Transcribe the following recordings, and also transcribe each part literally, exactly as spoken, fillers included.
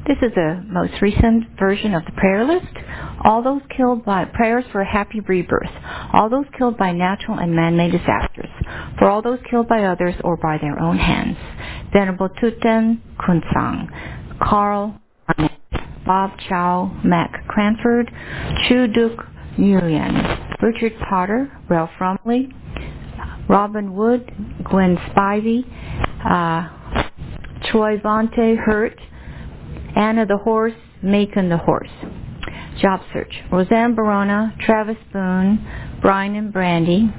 This is a most recent version of the prayer list. All those killed by prayers for a happy rebirth. All those killed by natural and man-made disasters. For all those killed by others or by their own hands. Venerable Tuten Kunsang, Carl Arnett, Bob Chow, Mac Cranford, Chu Duk Nguyen, Richard Potter, Ralph Rumley, Robin Wood, Gwen Spivey, uh, Troy Vonte Hurt, Anna the Horse, Macon the Horse. Job search. Roseanne Barona, Travis Boone, Brian and Brandy,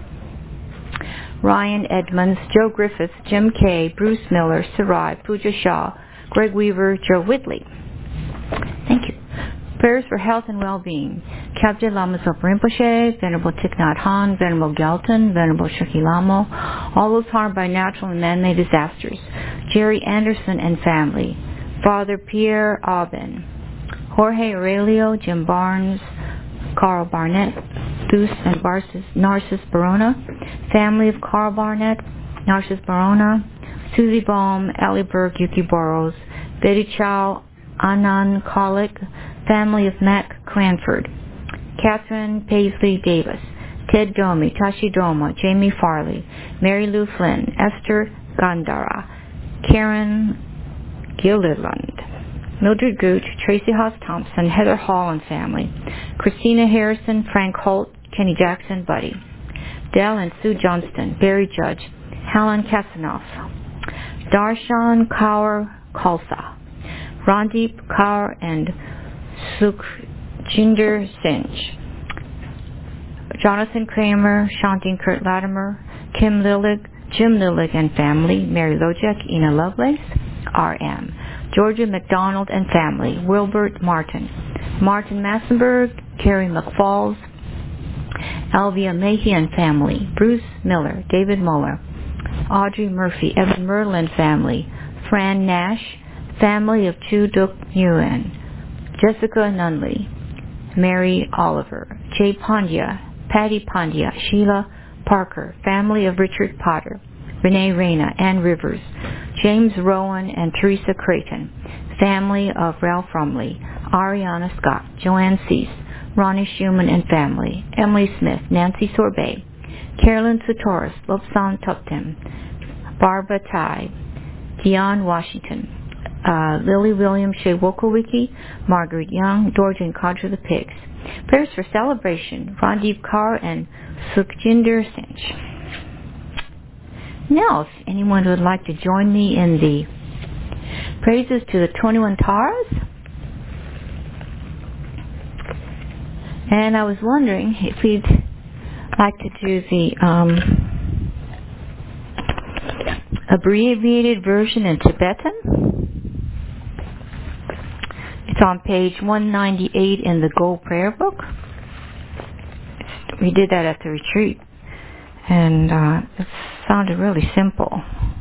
Ryan Edmonds, Joe Griffiths, Jim Kay, Bruce Miller, Sarai, Pooja Shah, Greg Weaver, Joe Whitley. Thank you. Prayers for health and well-being. Kyabje Lama Zopa Rinpoche, Venerable Thich Nhat Hanh, Venerable Gelton, Venerable Shukhi Lamo, all those harmed by natural and man-made disasters. Jerry Anderson and family. Father Pierre Aubin, Jorge Aurelio, Jim Barnes, Carl Barnett, Deuce and Barcis, Narcissus Barona, family of Carl Barnett, Narcissus Barona, Susie Baum, Ellie Berg, Yuki Burrows, Betty Chow, Anand Kolick, family of Mac Cranford, Catherine Paisley Davis, Ted Domi, Tashi Doma, Jamie Farley, Mary Lou Flynn, Esther Gandara, Karen Gilliland, Mildred Gooch, Tracy Haas Thompson, Heather Hall and family, Christina Harrison, Frank Holt, Kenny Jackson, Buddy, Dell and Sue Johnston, Barry Judge, Helen Kasanoff, Darshan Kaur Khalsa, Randeep Kaur and Sukhjinder Singh, Jonathan Kramer, Shanti Kurt Latimer, Kim Lillig, Jim Lillig and family, Mary Lojek, Ina Lovelace, R M, Georgia McDonald and family, Wilbert Martin, Martin Massenberg, Carrie McFalls, Alvia Mahey and family, Bruce Miller, David Muller, Audrey Murphy, Evan Merlin family, Fran Nash, family of Chu Duk Nguyen, Jessica Nunley, Mary Oliver, Jay Pandya, Patty Pandya, Sheila Parker, family of Richard Potter, Renee Reyna, Ann Rivers, James Rowan and Teresa Creighton, family of Ralph Rumley, Ariana Scott, Joanne Cease, Ronnie Schumann and family, Emily Smith, Nancy Sorbet, Carolyn Sotoris, Lobsan Tuptim, Barbara Tai, Dion Washington, uh, Lily Williams, Shea Wokowicki, Margaret Young, George and Kadra the Pigs. Prayers for celebration, Randeep Kaur and Sukhjinder Singh. Now, if anyone would like to join me in the praises to the twenty-one Taras. And I was wondering if we'd like to do the um, abbreviated version in Tibetan. It's on page one ninety-eight in the Gold Prayer Book. We did that at the retreat. And uh, it sounded really simple.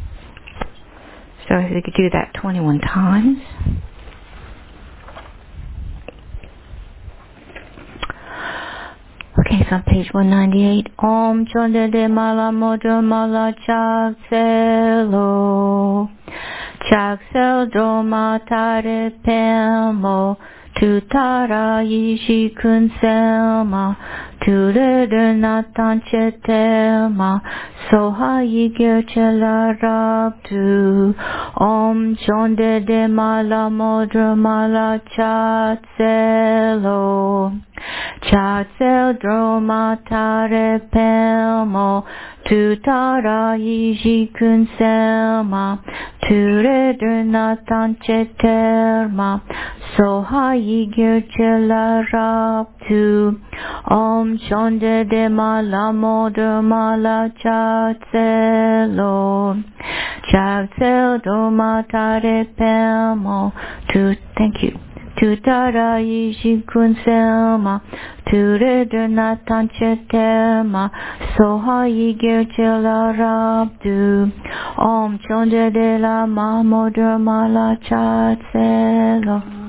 So if we could do that twenty-one times. Okay, so on page one ninety-eight. Om Chonde de Mala Modra Mala Chak Selo. Chak Sel Droma Tare Pemo. Tutara Yishi Kun Selma. Tureder Natan Chetema, Soha Yigir Chela Rabdu, Om Chonde de Mala Modra Mala Chatselo, Chatsel Droma Tare Pelmo, Tutara Yiji Kun Selma, Tureder Natan Cheterma, Soha Yigir Chela Rabdu, Om Chonde de Mala Modra Mala Chatselo, Chatsel Droma Tare Pelmo, Tu, thank you. Tutara Yishi Kun Selma, Tureder Natan Chetema, Soha Yigir Chela Rabdu, Om Chonde de la Modra Mala Chatselo.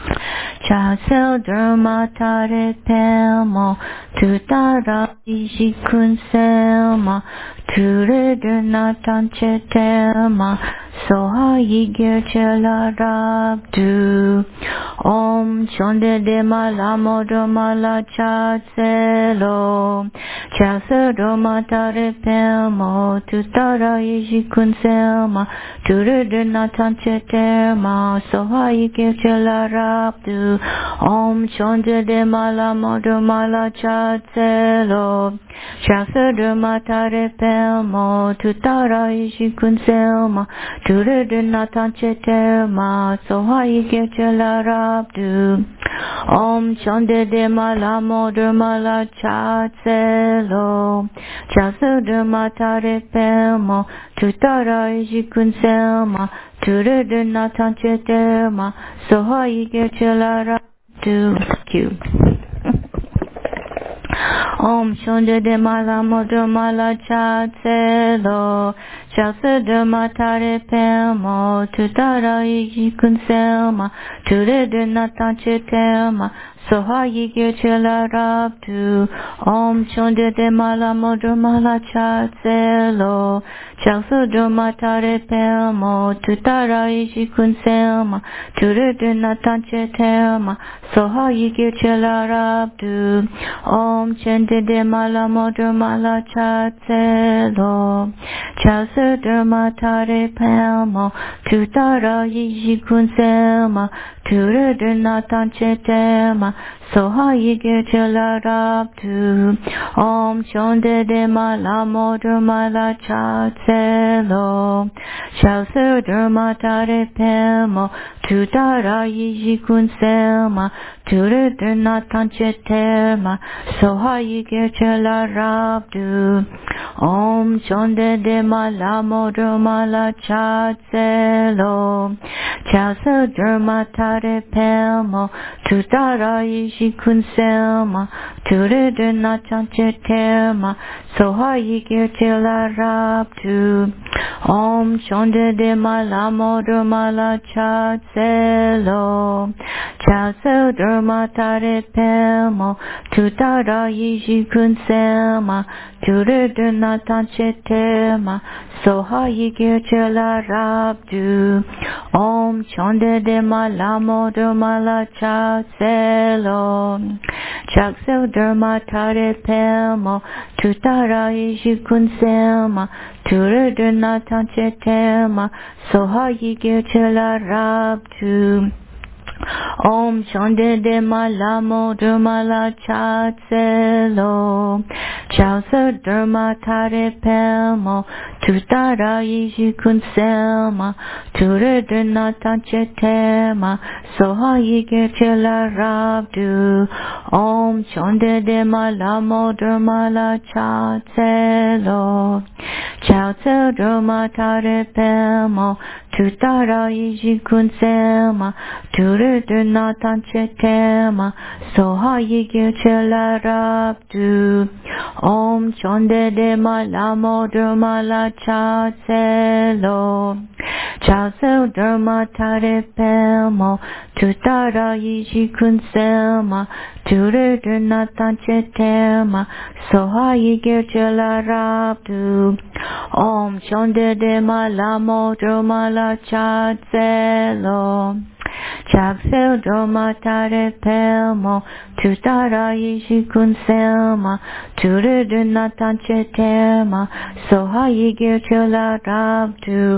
Chasel Dharma Tare Pelmo Tutara Ishikun Selma Ture Durnatan Chetelma Soha Yigir Chelarabdu Om Chonde Dema Lamo Dharmala Chaselo Chasel Dharma Tare Pelmo Tutara Ishikun Selma Ture Durnatan Chetelma Soha Yigir Chelarabdu Om Chonde de Mala Modo Mala Chatselo Chasa de Matare Pelmo Tutara Ishikun Selma Ture de Natan Chetelma Sohai Gechelarabdu Om Chonde de Mala Modo Mala Chatselo Chasa de Matare Pelmo Tutara Ishikun Selma Ture de Natan Chetelma Sohai Gechelarabdu Do Q. Om Shonde de Mala Modo Mala Chatselo Chasa de Matare Pelmo Tutara Ishikun Selma Ture de Natan Chetelma Soha Yigir Chelarabdu Om Shonde de Mala Modo Mala Chatselo Chasa de Matare Pelmo Tutara Ishikun Selma Ture de Natan Chetelma Soha Yigir Chelarabdu Om Chende de Mala Modo Mala Chatselo Chasa de Matare Pelmo Tutara Ishikun Selma Ture de Natan Chetelma Soha Yigir Chelarabdu Om Chonde de Mala Modo Mala Chatselo Chasa de Matare Pelmo Tutara Ishikun Selma Ture de Natan Chetelma Soha Yigir Chelarabdu Om Chonde de Mala Modo Mala Chatselo Chasa de Matare Pelmo Tutara Ishikun Selma Ture de Natan Chetelma Soha Yigir Chelarabdu Om Chonde de Mala Modo Mala Chatselo Chasa de Matare Pelmo Tutara Ishikun Selma Ture de Natan Chetelma Soha Yigir Chelarabdu Om Chonde de Mala Modo Mala Chatselo Chakso de Matare Pelmo Tutara Ishikun Selma Ture de Natan Chetelma Soha Yigir Chelarabdu Om Chonde de Mala Modo Mala Chatselo Chausa de Matare Pelmo Tutara Ishikun Selma Ture de Natan Chetelma Soha Yigir Chelarabdu Om Chonde de Mala Modo Mala Chatselo Chausa de Matare Pelmo Tutara Ishikun Selma Ture de Natan Chetelma Soha Yigir Chelarabdu Om Chonde de Mala Modo Mala Chatselo Chausa de Matare Pelmo Tutara Ishikun Selma Ture de Natan Chetelma Soha Yigir Chelarabdu Om Chonde de Mala Modo Mala Chatselo Chakso de Matare Pelmo Tutara Ishikun Selma Ture de Natan Chetelma Soha Yigir Chelarabdu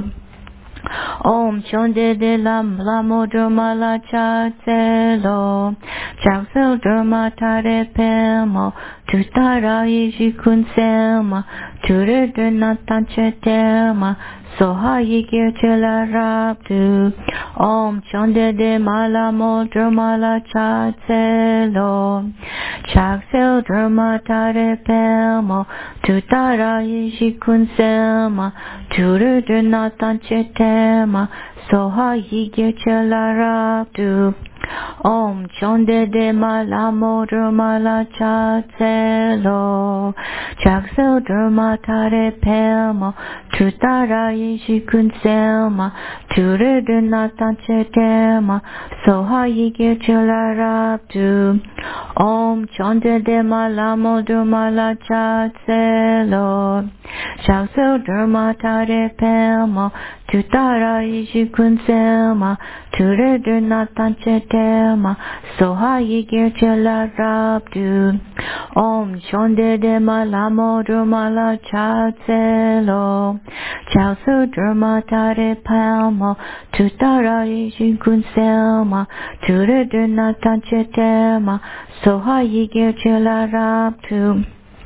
Om Chonde de la Modo Mala Chatselo Chakso de Matare Pelmo Tutara Ishikun Selma Ture de Natan Chetelma Soha Yigir Chelarabdu Om Chonde de Mala Modo Mala Chatselo Chakso de Matare Pelmo Tutara Ishikun Selma Ture de Natan Chetelma Soha Yigir Chelarabdu Om Chonde de Mala Modo Mala Chatselo Chakso de Matare Pelmo Tutara yishikun selma, turidunatan chetema, soha yigir chilarabdu. Om chonde de malamo durmala chatselo. Chauso durmatare pelmo, tutara yishikun selma, turidunatan chetema, soha yigir chilarabdu. Om chonde de malamo durmala chatselo. Chao su drama tare palmo, tutara yishikun selma, turiduna tanchetema, soha yigir chilarabtu.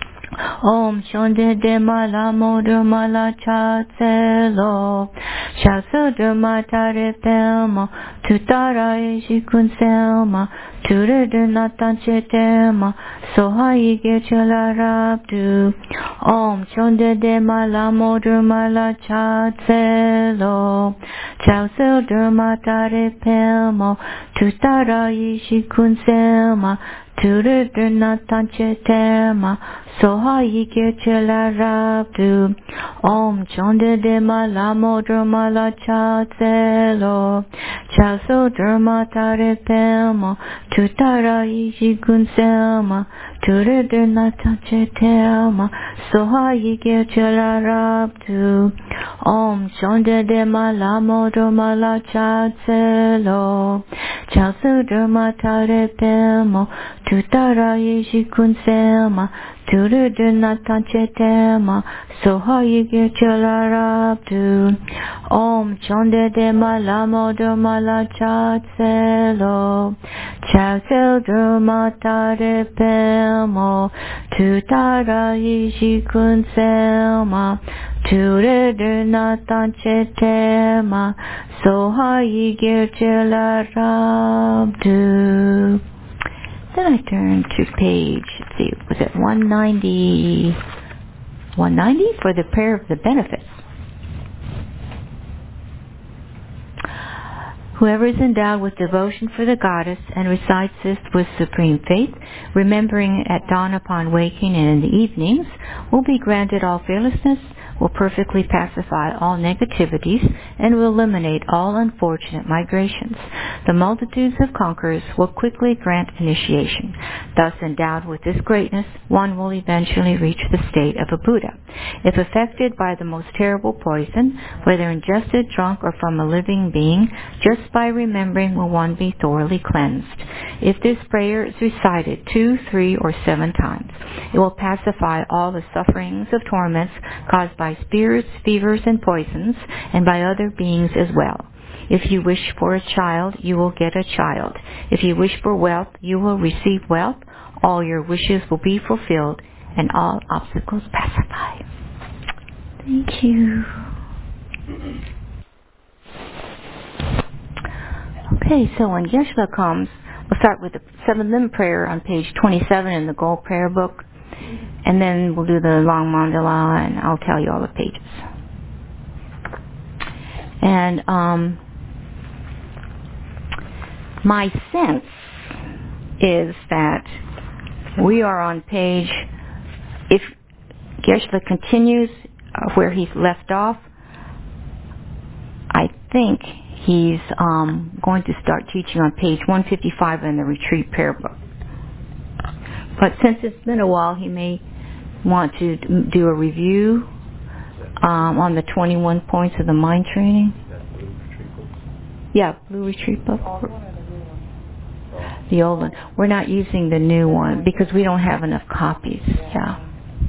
Om shonde de malamo durmala chatselo. Chao su drama tare palmo, tutara yishikun selma, turiduna tanchetema, soha yigir chilarabtu. Om chonde de malamo durmala chatselo. Chao su drama tare palmo, tutara yishikun selma, turiduna tanchetema, soha yigir chilarabtu. Om chonde de malamo durmala chatselo. Chao su drama tare palmo, tutara yishikun selma, turiduna tanchetema, soha yigir chilarabtu. Om chonde de malamo durmala chatselo. Chao su drama tare palmo, tutara yishikun selma, turiduna tanchetema, soha yigir chilarabtu. Om chonde de malamo durmala chatselo. Chao su drama tare palmo, tutara yishikun selma, turiduna tanchetema, soha yigir chilarabtu. Then I turn to page, let's see, was it one ninety, one ninety for the prayer of the benefits. Whoever is endowed with devotion for the goddess and recites this with supreme faith, remembering it at dawn upon waking and in the evenings, will be granted all fearlessness, will perfectly pacify all negativities, and will eliminate all unfortunate migrations. The multitudes of conquerors will quickly grant initiation. Thus endowed with this greatness, one will eventually reach the state of a Buddha. If affected by the most terrible poison, whether ingested, drunk, or from a living being, just by remembering will one be thoroughly cleansed. If this prayer is recited two, three, or seven times, it will pacify all the sufferings of torments caused by spirits, fevers, and poisons, and by other beings as well. If you wish for a child, you will get a child. If you wish for wealth, you will receive wealth. All your wishes will be fulfilled, and all obstacles pacified. Thank you. Okay, so when Geshe-la comes, we'll start with the seven limb prayer on page twenty-seven in the Gold Prayer Book, and then we'll do the long mandala, and I'll tell you all the pages. And um, my sense is that we are on page, if Geshe-la continues uh, where he's left off, I think he's um, going to start teaching on page one fifty-five in the Retreat Prayer Book. But since it's been a while, he may want to do a review um, on the twenty-one points of the mind training. Yeah, Blue Retreat Book. The old one. We're not using the new one because we don't have enough copies. Yeah.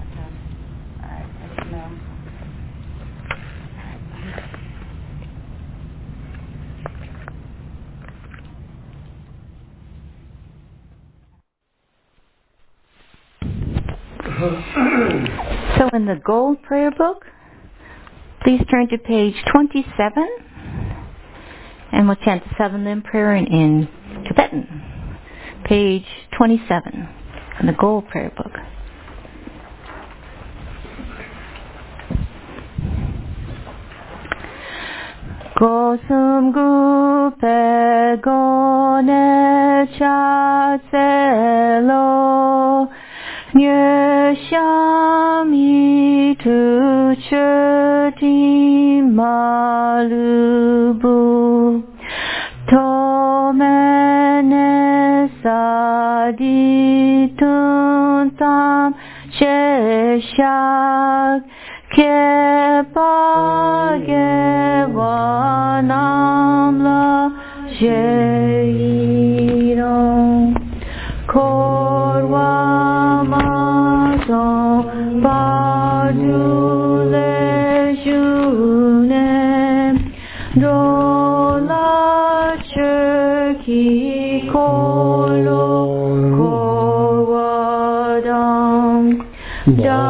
So in the Gold Prayer Book, please turn to page twenty-seven, and we'll chant the seven limb prayer in, in Tibetan. Page twenty-seven in the Gold Prayer Book. Gosum gupe gone chatselo 月下弥途彻底马路布托梅内萨迪顿当谢下ke page vanam la sheiron korwa mason padule june dola cheki kolo korwa dam da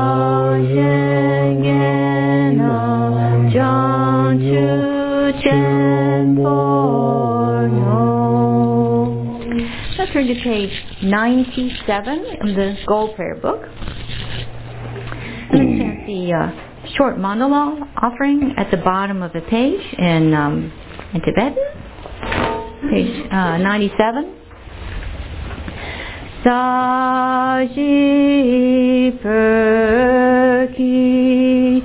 Let's turn to page ninety-seven of the Gold Prayer Book. Let's chant the uh, short monologue offering at the bottom of the page in, um, in Tibetan. Page uh, ninety-seven. Saji perki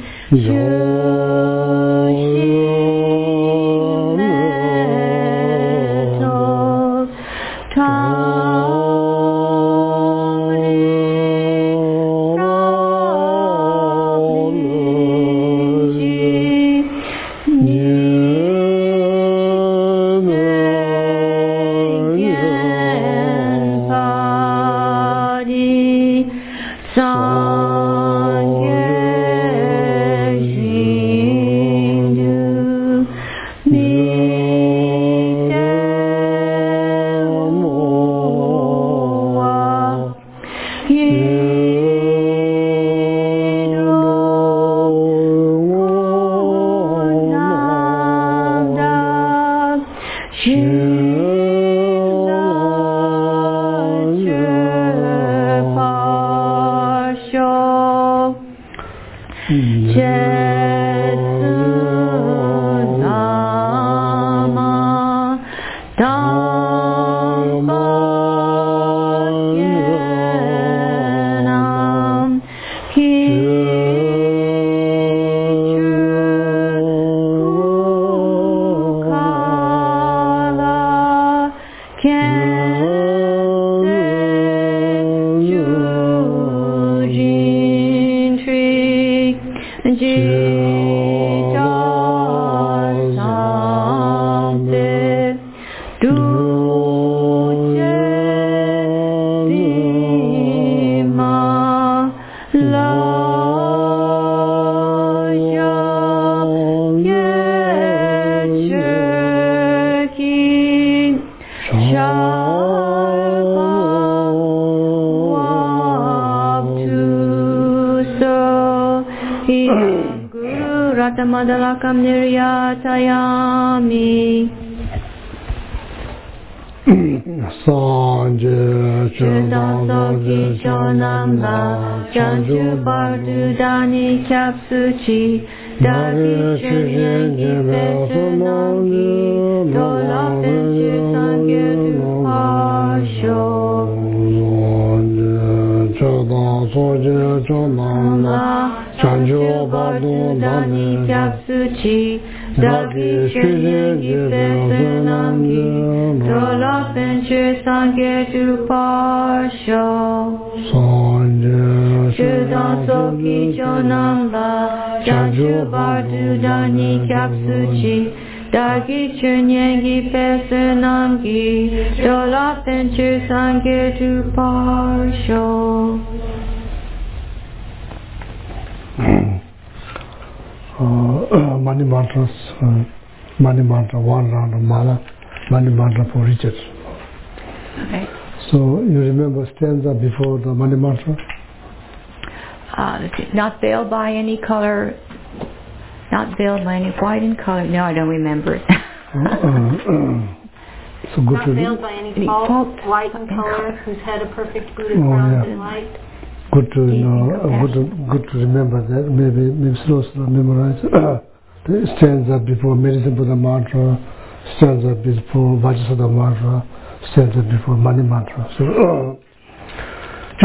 Madalakam niryatayami Sanje Chudansoki chonamla Chanchu bardu dani kyapsuchi Dagi chunyengi pesunangi Dola penchu sangye dupasho Sanje Chudansoki chonamla Chanchu bardu dani kyapsuchi Dagi chunyengi pesunangi Dola penchu sangye dupasho Sanje Chudansoki chonamla Chanchu bardu dani kyapsuchi Dagi chunyengi pesunangi Dola penchu sangye dupasho. Uh, Mani mantras, uh, Mani mantra, one round of mala, Mani mantra for Richard. Okay. So you remember stanza before the Mani mantra? Uh, not veiled by any color, not veiled by any white in color. No, I don't remember it. uh, uh, so good not to veiled by any, any fault, fault, white in color, who's had a perfect Buddha oh, crown yeah. in light. Good to know, uh, good to good to remember that. Maybe maybe slow slow memorize uh, the stanza before Medicine Buddha mantra, stanza before Vajrasattva mantra, stanza before Mani mantra. So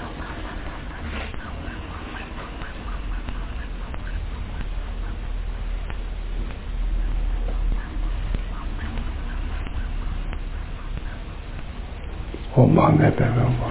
Om Mani Padme Hum.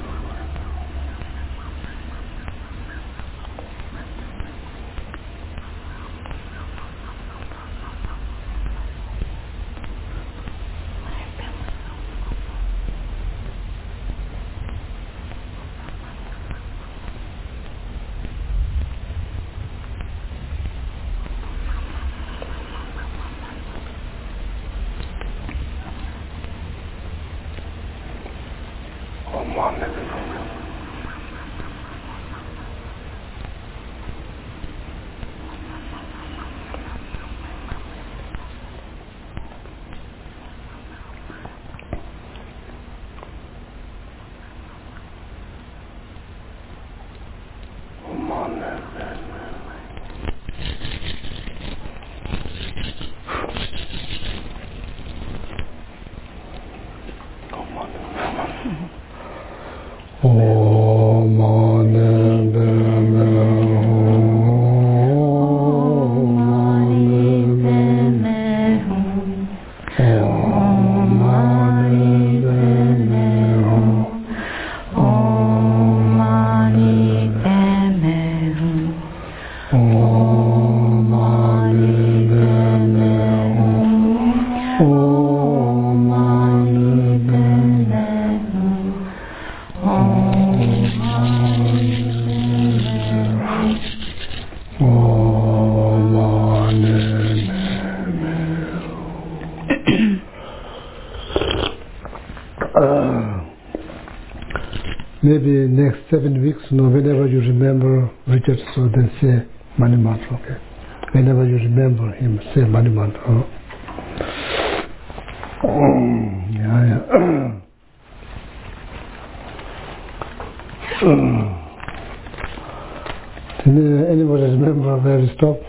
Maybe next seven weeks, you know, whenever you remember Richard, so then say Mani Mantra, okay? Whenever you remember him, say Mani Mantra. Oh, yeah, yeah. Can anybody remember where we stopped?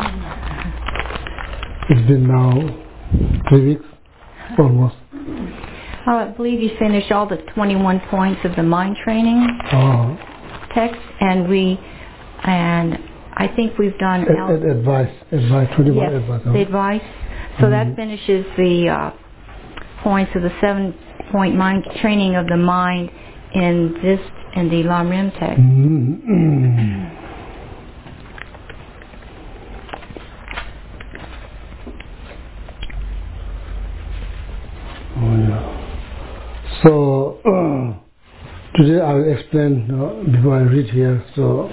It's been now three weeks, almost. Oh, I believe you finished all the twenty-one points of the mind training Oh. text, and we, and I think we've done Ad, ad, advice, advice, twenty-one yes, advice. the advice. So mm-hmm. that finishes the uh, points of the seven-point mind training of the mind in this in the Lam Rim text. Mm-hmm. Oh, yeah. So uh, today I will explain uh, before I read here. So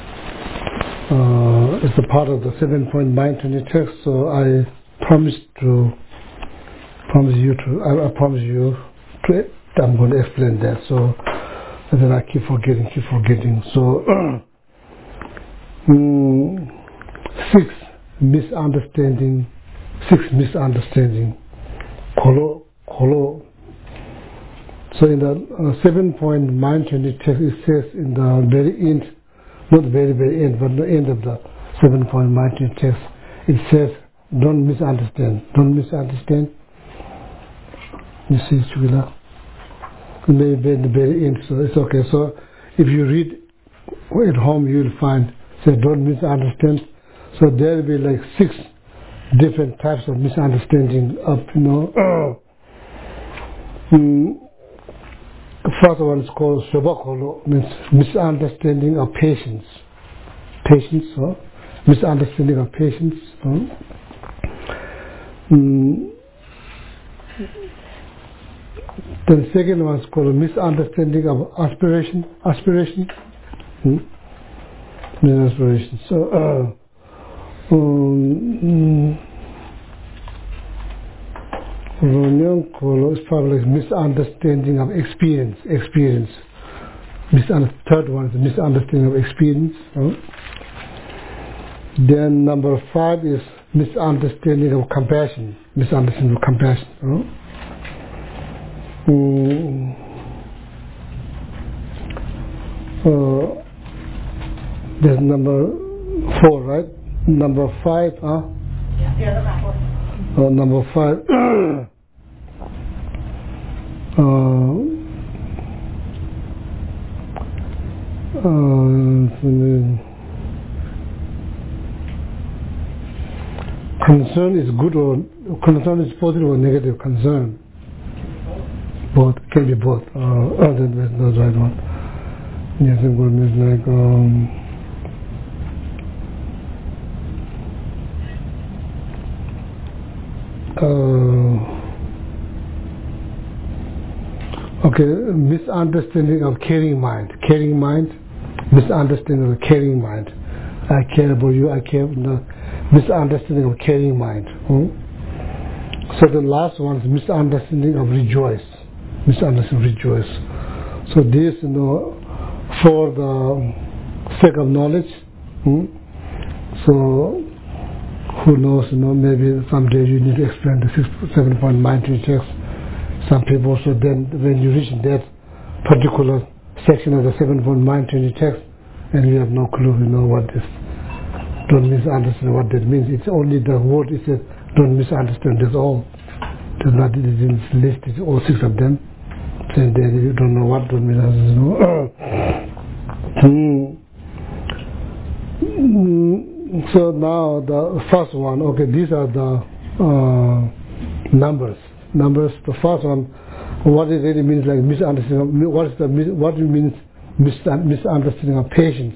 uh, it's a part of the seven-point mind training text. So I promise to promise you to I, I promise you to I'm going to explain that. So and then I keep forgetting, keep forgetting. So uh, mm, six misunderstanding, six misunderstanding. Kolo, kolo. So in the uh, seven-point mind training text, it says in the very end, not the very, very end, but the end of the seven-point mind training text, it says, don't misunderstand, don't misunderstand. You see, Chugila? Maybe in the very end, so it's okay. So if you read at home, you'll find, say, don't misunderstand. So there will be like six different types of misunderstanding of, you know, mm, the first one is called Shobakolo, means misunderstanding of patience. Patience, so misunderstanding of patience. So. Mm. the second one is called misunderstanding of aspiration. Aspiration. Hmm? Misaspiration. So, uh, um, mm, is probably like misunderstanding of experience. Experience. Misun- third one is misunderstanding of experience. Huh? Then number five is misunderstanding of compassion. Misunderstanding of compassion. Huh? Mm, uh, there's number four, right? Number five, huh? Yeah, that's four. Uh, number five. uh, uh, concern is good or concern is positive or negative concern. Both can be both. Uh, oh, that, that's not the right one. Yes, I'm going to like um, uh, okay, misunderstanding of caring mind. Caring mind, misunderstanding of caring mind. I care about you. I care. No, misunderstanding of caring mind. Hmm? So the last one is misunderstanding of rejoice. Misunderstanding of rejoice. So this, you know, for the sake of knowledge. Hmm? So who knows, you know, maybe someday you need to explain the six, seven point mind training text. Some people also then, when you reach that particular section of the seven point mind training text, and you have no clue, you know, what this, don't misunderstand what that means. It's only the word, it says, don't misunderstand, that's all. There's not, it didn't list it, all six of them. Saying that you don't know what, don't misunderstand. So now the first one, okay, these are the uh, numbers. Numbers, the first one, what it really means, like misunderstanding, what is the, what it means misunderstanding of patience.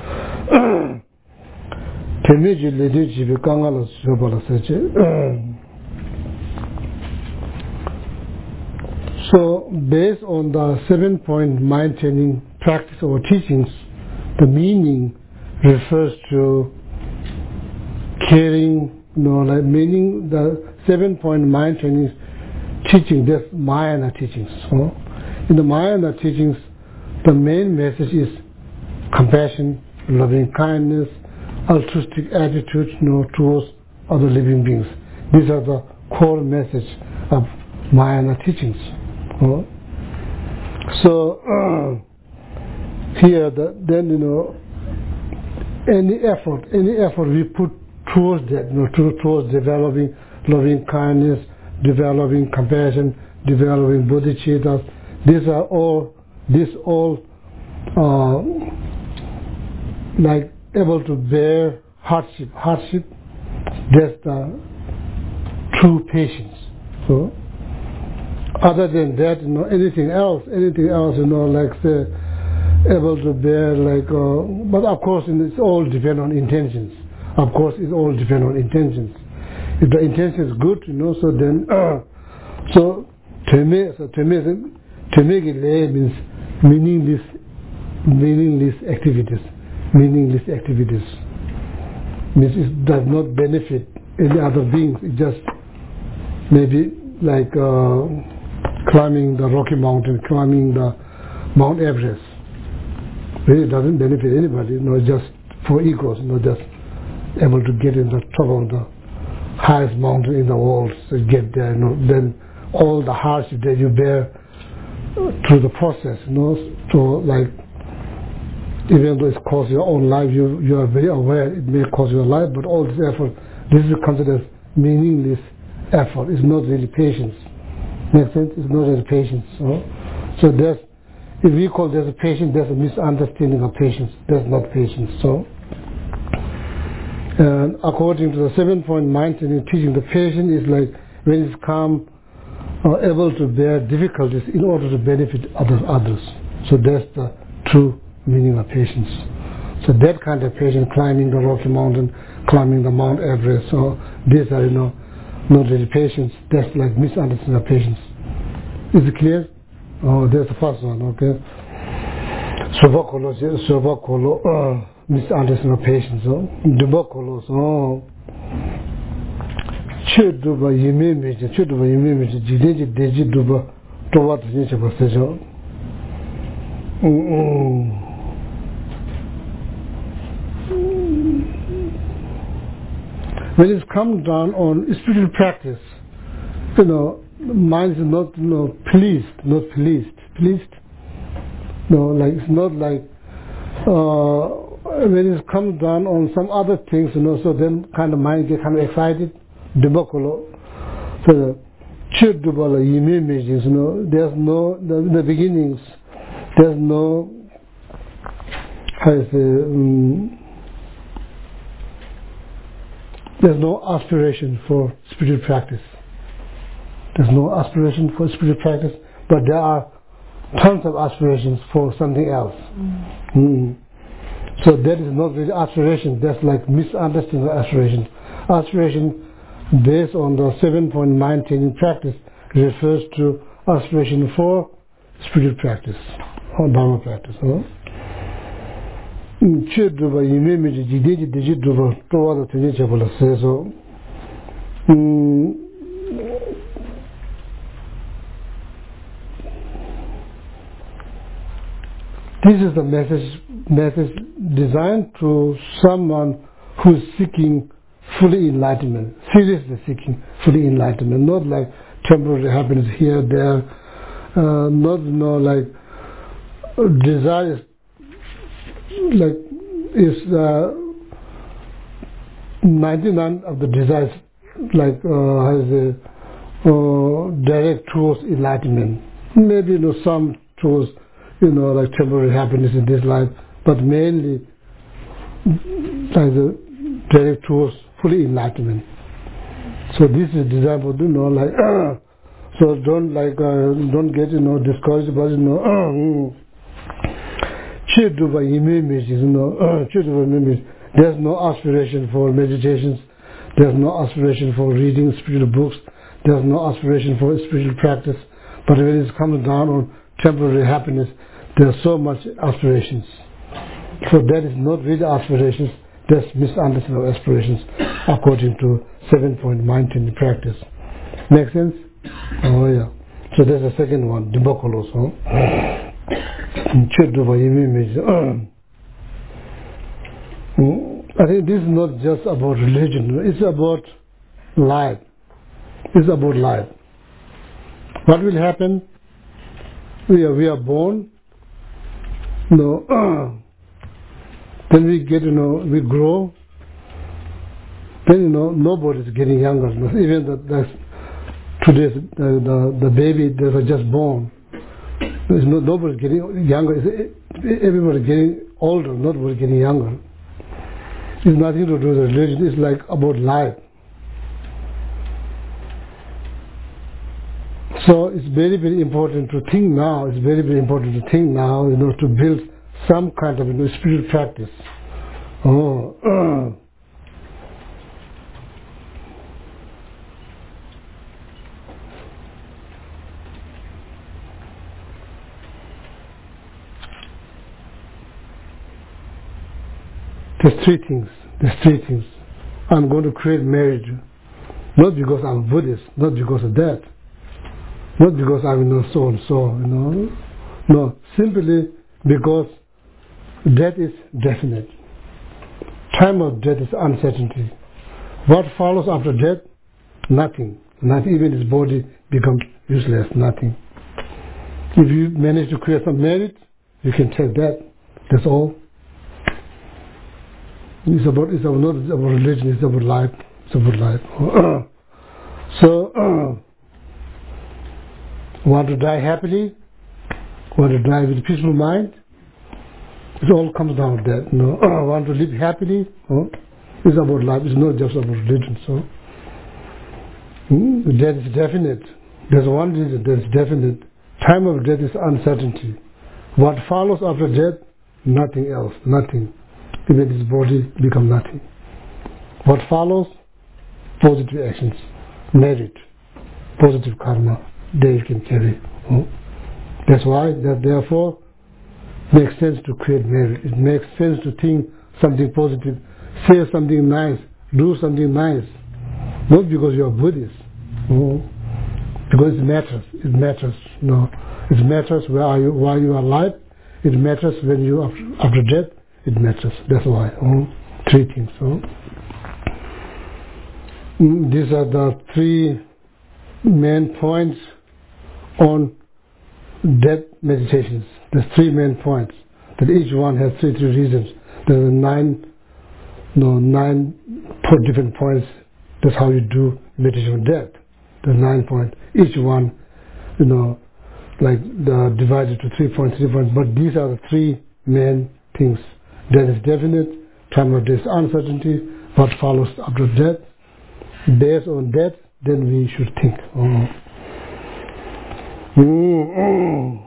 So based on the seven point mind training practice or teachings, the meaning refers to caring, you know, like meaning the seven point mind training teaching, that's Mahayana teachings. So in the Mahayana teachings, the main message is compassion, loving kindness, altruistic attitude, you know, towards other living beings. These are the core message of Mahayana teachings. Uh, so uh, here, the, then you know, any effort, any effort we put towards that, you know, to, towards developing loving kindness, developing compassion, developing bodhicitta, these are all, these all, uh, like able to bear hardship. Hardship, that's the true patience. So, other than that, you know, anything else, anything else, you know, like say, able to bear, like, uh, but of course, it's all depend on intentions. Of course, it all depend on intentions. If the intention is good, you know, so then, uh, so to me, so to me, to make it means meaningless, meaningless activities, meaningless activities. Means it does not benefit any other beings. It just maybe like uh, climbing the Rocky Mountain, climbing the Mount Everest. Really doesn't benefit anybody. You know, just for egos. You know, just able to get in the top of the highest mountain in the world, so get there. You know, then all the hardship that you bear through the process, you know, so like even though it costs your own life, you you are very aware it may cost your life, but all this effort, this is considered meaningless effort. It's not really patience. Makes sense? It's not really patience. So, so there's, if we call there's a patience, there's a misunderstanding of patience. There's not patience. So, and according to the seven-point mind training teaching, the patient is like when it's calm, uh, able to bear difficulties in order to benefit other, others. So that's the true meaning of patience. So that kind of patience, climbing the Rocky Mountain, climbing the Mount Everest, so these are, you know, not really patience. That's like misunderstanding of patience. Is it clear? Oh, there's the first one, okay. Subakolo, subakolo, uh, misunderstanding of patients, oh. Dubakolo, oh. Chuduba, yime meji, chuduba, yime meji, jideji, deji, duba, towa, tujincha, basejo. When it's come down on spiritual practice, you know, mind is not, you know, pleased, not pleased, pleased. No, like it's not like uh, when it's come down on some other things, you know. So then, kind of mind get kind of excited. Debakolo, so chudubala images, you know. There's no the, the beginnings. There's no how to say. Um, there's no aspiration for spiritual practice. There's no aspiration for spiritual practice, but there are tons of aspirations for something else. Mm. Mm. So that is not really aspiration, that's like misunderstanding of aspiration. Aspiration based on the seven-point mind training practice refers to aspiration for spiritual practice or Dharma practice. Huh? This is the message, message designed to someone who is seeking fully enlightenment, seriously seeking fully enlightenment, not like temporary happiness here, there, uh, not you know, like desires, like is uh, ninety-nine of the desires like uh, has a uh, direct towards enlightenment. Maybe you know some towards you know like temporary happiness in this life, but mainly like the direct towards fully enlightenment. So this is designed for you know like uh, so don't like uh, don't get you know discouraged about you know uh, you know uh, there's no aspiration for meditations, there's no aspiration for reading spiritual books, there's no aspiration for spiritual practice, but when it's coming down on temporary happiness, there's so much aspirations. So that is not really aspirations, that's misunderstanding of aspirations according to seven-point mind training practice. Make sense? Oh yeah. So that's the second one, Dimbokolos. Huh? I think this is not just about religion, it's about life. It's about life. What will happen? We are, we are born, you know, then we get, you know, we grow, then, you know, nobody is getting younger. Even the, the today's the, the, the baby that are just born, there's no, nobody is getting younger. Everybody is getting older, nobody is getting younger. It's nothing to do with religion, it's like about life. So it's very, very important to think now, it's very, very important to think now, you know, to build some kind of you know, spiritual practice. Oh, uh. There's three things, there's three things. I'm going to create marriage, not because I'm Buddhist, not because of that. Not because I'm you know, so and so, you know. No, simply because death is definite. Time of death is uncertainty. What follows after death? Nothing. Nothing. Even his body becomes useless. Nothing. If you manage to create some merit, you can take that. That's all. It's about. It's about not about religion. It's about life. It's about life. So. Uh, Want to die happily? Want to die with a peaceful mind? It all comes down to that. You know, want to live happily? Oh, it's about life. It's not just about religion. So, hmm, death is definite. There's one reason that is definite. Time of death is uncertainty. What follows after death? Nothing else. Nothing. Even his body becomes nothing. What follows? Positive actions, merit, positive karma. They can carry Hmm? That's why, that therefore, makes sense to create merit. It makes sense to think something positive, say something nice, do something nice. Not because you are Buddhist. Hmm? Because it matters. It matters. No, it matters where are you, while you are alive. It matters when you after, after death. It matters. That's why. Hmm? Three things. Hmm? These are the three main points on death meditations. There's three main points. That each one has three three reasons. There's nine, no nine different points. That's how you do meditation on death. There's nine points. Each one, you know, like the divided to three points, three points. But these are the three main things. Death is definite. Time of death is uncertainty. What follows after death? Based on death, then we should think. Oh. Mm-hmm.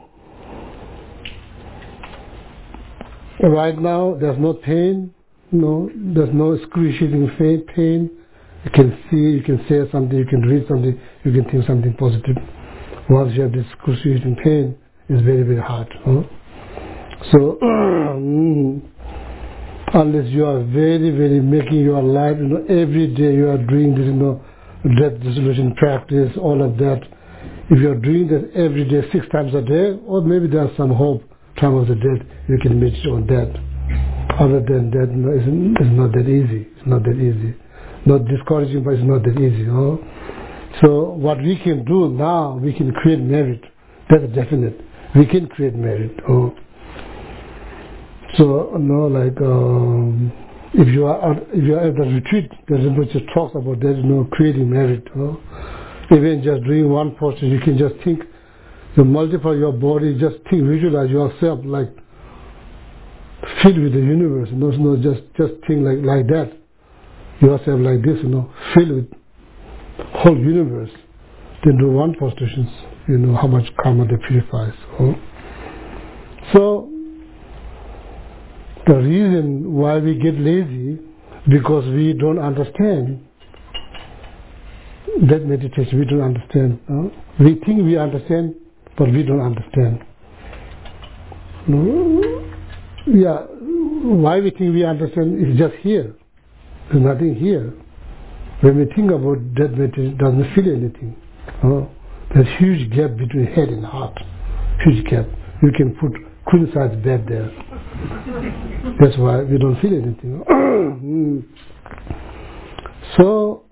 Right now, there's no pain. No, there's no excruciating pain. You can see, you can say something, you can read something, you can think something positive. Once you have this excruciating pain, it's very, very hard. Huh? So, unless you are very, very making your life, you know, every day you are doing this, you know, death dissolution practice, all of that. If you are doing that every day, six times a day, or maybe there's some hope, time of the death, you can meditate on that. Other than that, no, it's, it's not that easy. It's not that easy. Not discouraging, but it's not that easy. Huh? So what we can do now, we can create merit. That's definite. We can create merit. Huh? So, you know, like um, if you are if you are at the retreat, the Rinpoche talks about that, you know, creating merit. Huh? Even just doing one posture, you can just think, you multiply your body, just think, visualize yourself like filled with the universe. You know, you know just just think like like that. Yourself like this, you know, filled with whole universe. Then do one prostration, you know how much karma that purifies. Huh? So the reason why we get lazy, because we don't understand that meditation. We don't understand. Huh? We think we understand, but we don't understand. No? Yeah, why we think we understand is just here. There's nothing here. When we think about that meditation, it doesn't feel anything. Huh? There's a huge gap between head and heart. Huge gap. You can put queen size bed there. That's why we don't feel anything. So,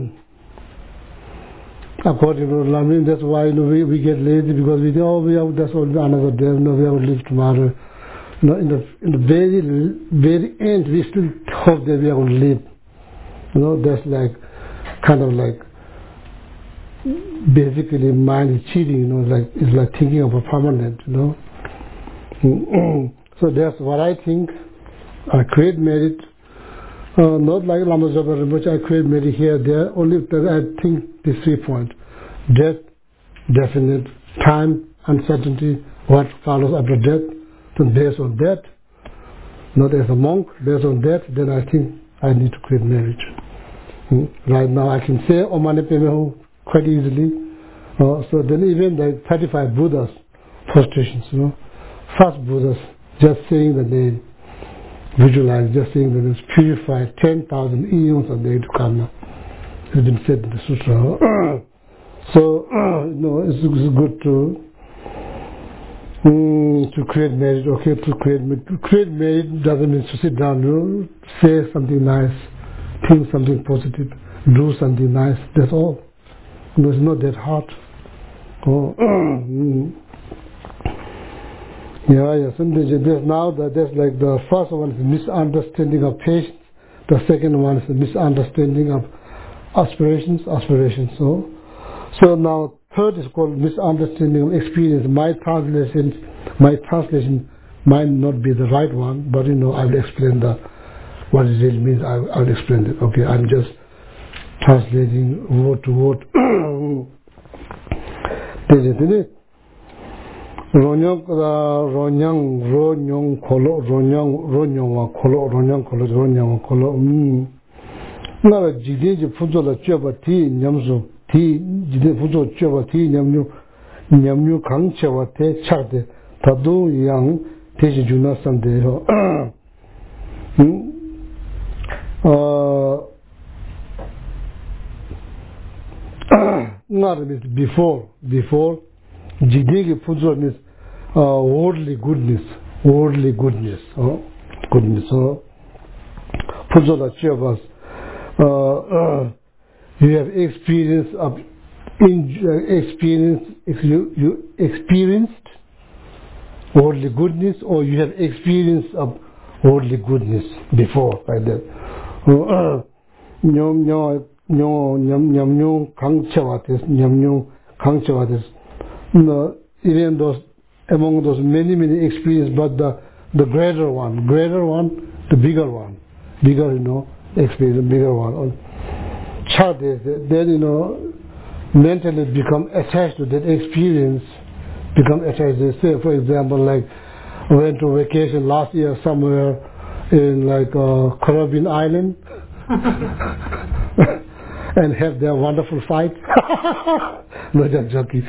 according to Lamin, that's why, you know, we, we get lazy, because we think, oh, we have, that's all another day, you know, we have to live tomorrow. You know, in the in the very very end, we still hope that we are going to live. You know, that's like kind of like basically mind is cheating. You know, like it's like thinking of a permanent. You know, so that's what I think. I create merit, uh, not like Lama Zopa Rinpoche. I create merit here, there. Only that I think these three points: death, definite; time, uncertainty; what follows after death. Then based on that, not as a monk, based on that, then I think I need to create marriage. Hmm? Right now I can say Om Mani Padme Hum quite easily. Uh, so then even the thirty-five Buddhas, prostrations, you know, first Buddhas, just saying the name, visualize, just saying the name, purify ten thousand eons of the to karma. It's been said in the sutra. So, you know, it's, it's good to Mm, to create merit. Okay, to create to create merit doesn't mean to sit down, you know, say something nice, think something positive, do something nice. That's all. You know, it's not that hard. Oh, mm. Yeah, yeah. So there's now that there's like the first one is misunderstanding of patience. The second one is the misunderstanding of aspirations. Aspirations. So, so now. Third is called misunderstanding of experience. My translation, my translation might not be the right one, but you know, I'll explain the what it really means. I'll, I'll explain it. Okay, I'm just translating word to word. Ronyang ronyang ronyang kolo ronyang ronyang wa kolo ronyang kolo ronyang wa kolo. Hmm. Na la jide je fuzo la chaba ti nyamzo. Ti jide fuzo chaba ti nyamyo nyamnyu kang chewa te chakde tadu yang teji juna samde ho not means before before jigdegi pujo means uh, worldly goodness worldly goodness oh goodness so pujo la chevas uh you have experience of in uh, experience you, you experienced worldly goodness or you have experience of worldly goodness before like that nyom nyom nyom nyom nyom kang chewates nyom nyom kang chewates no even those among those many many experience but the the greater one greater one the bigger one bigger you know experience bigger one child is then you know mentally become attached to that experience become attached to say for example like went to vacation last year somewhere in like uh, Caribbean island and have their wonderful fight no just joking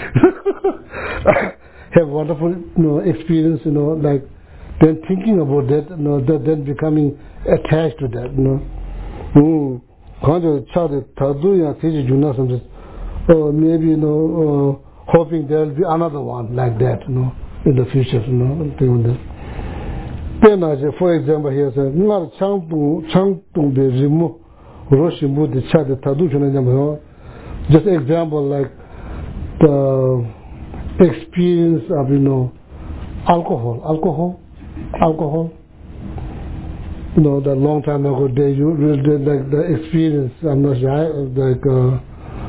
have wonderful you know experience you know like then thinking about that you know that then becoming attached to that you know mm kanjo chade tadu ya teji juna some or maybe you know uh, hoping there will be another one like that you know in the future you know doing that then as for example here say ngar changbu changdong de rimu roshimu de chade tadu juna nyam just example like the experience of you know alcohol alcohol alcohol you know that long time ago they you really like the experience I'm not sure like uh,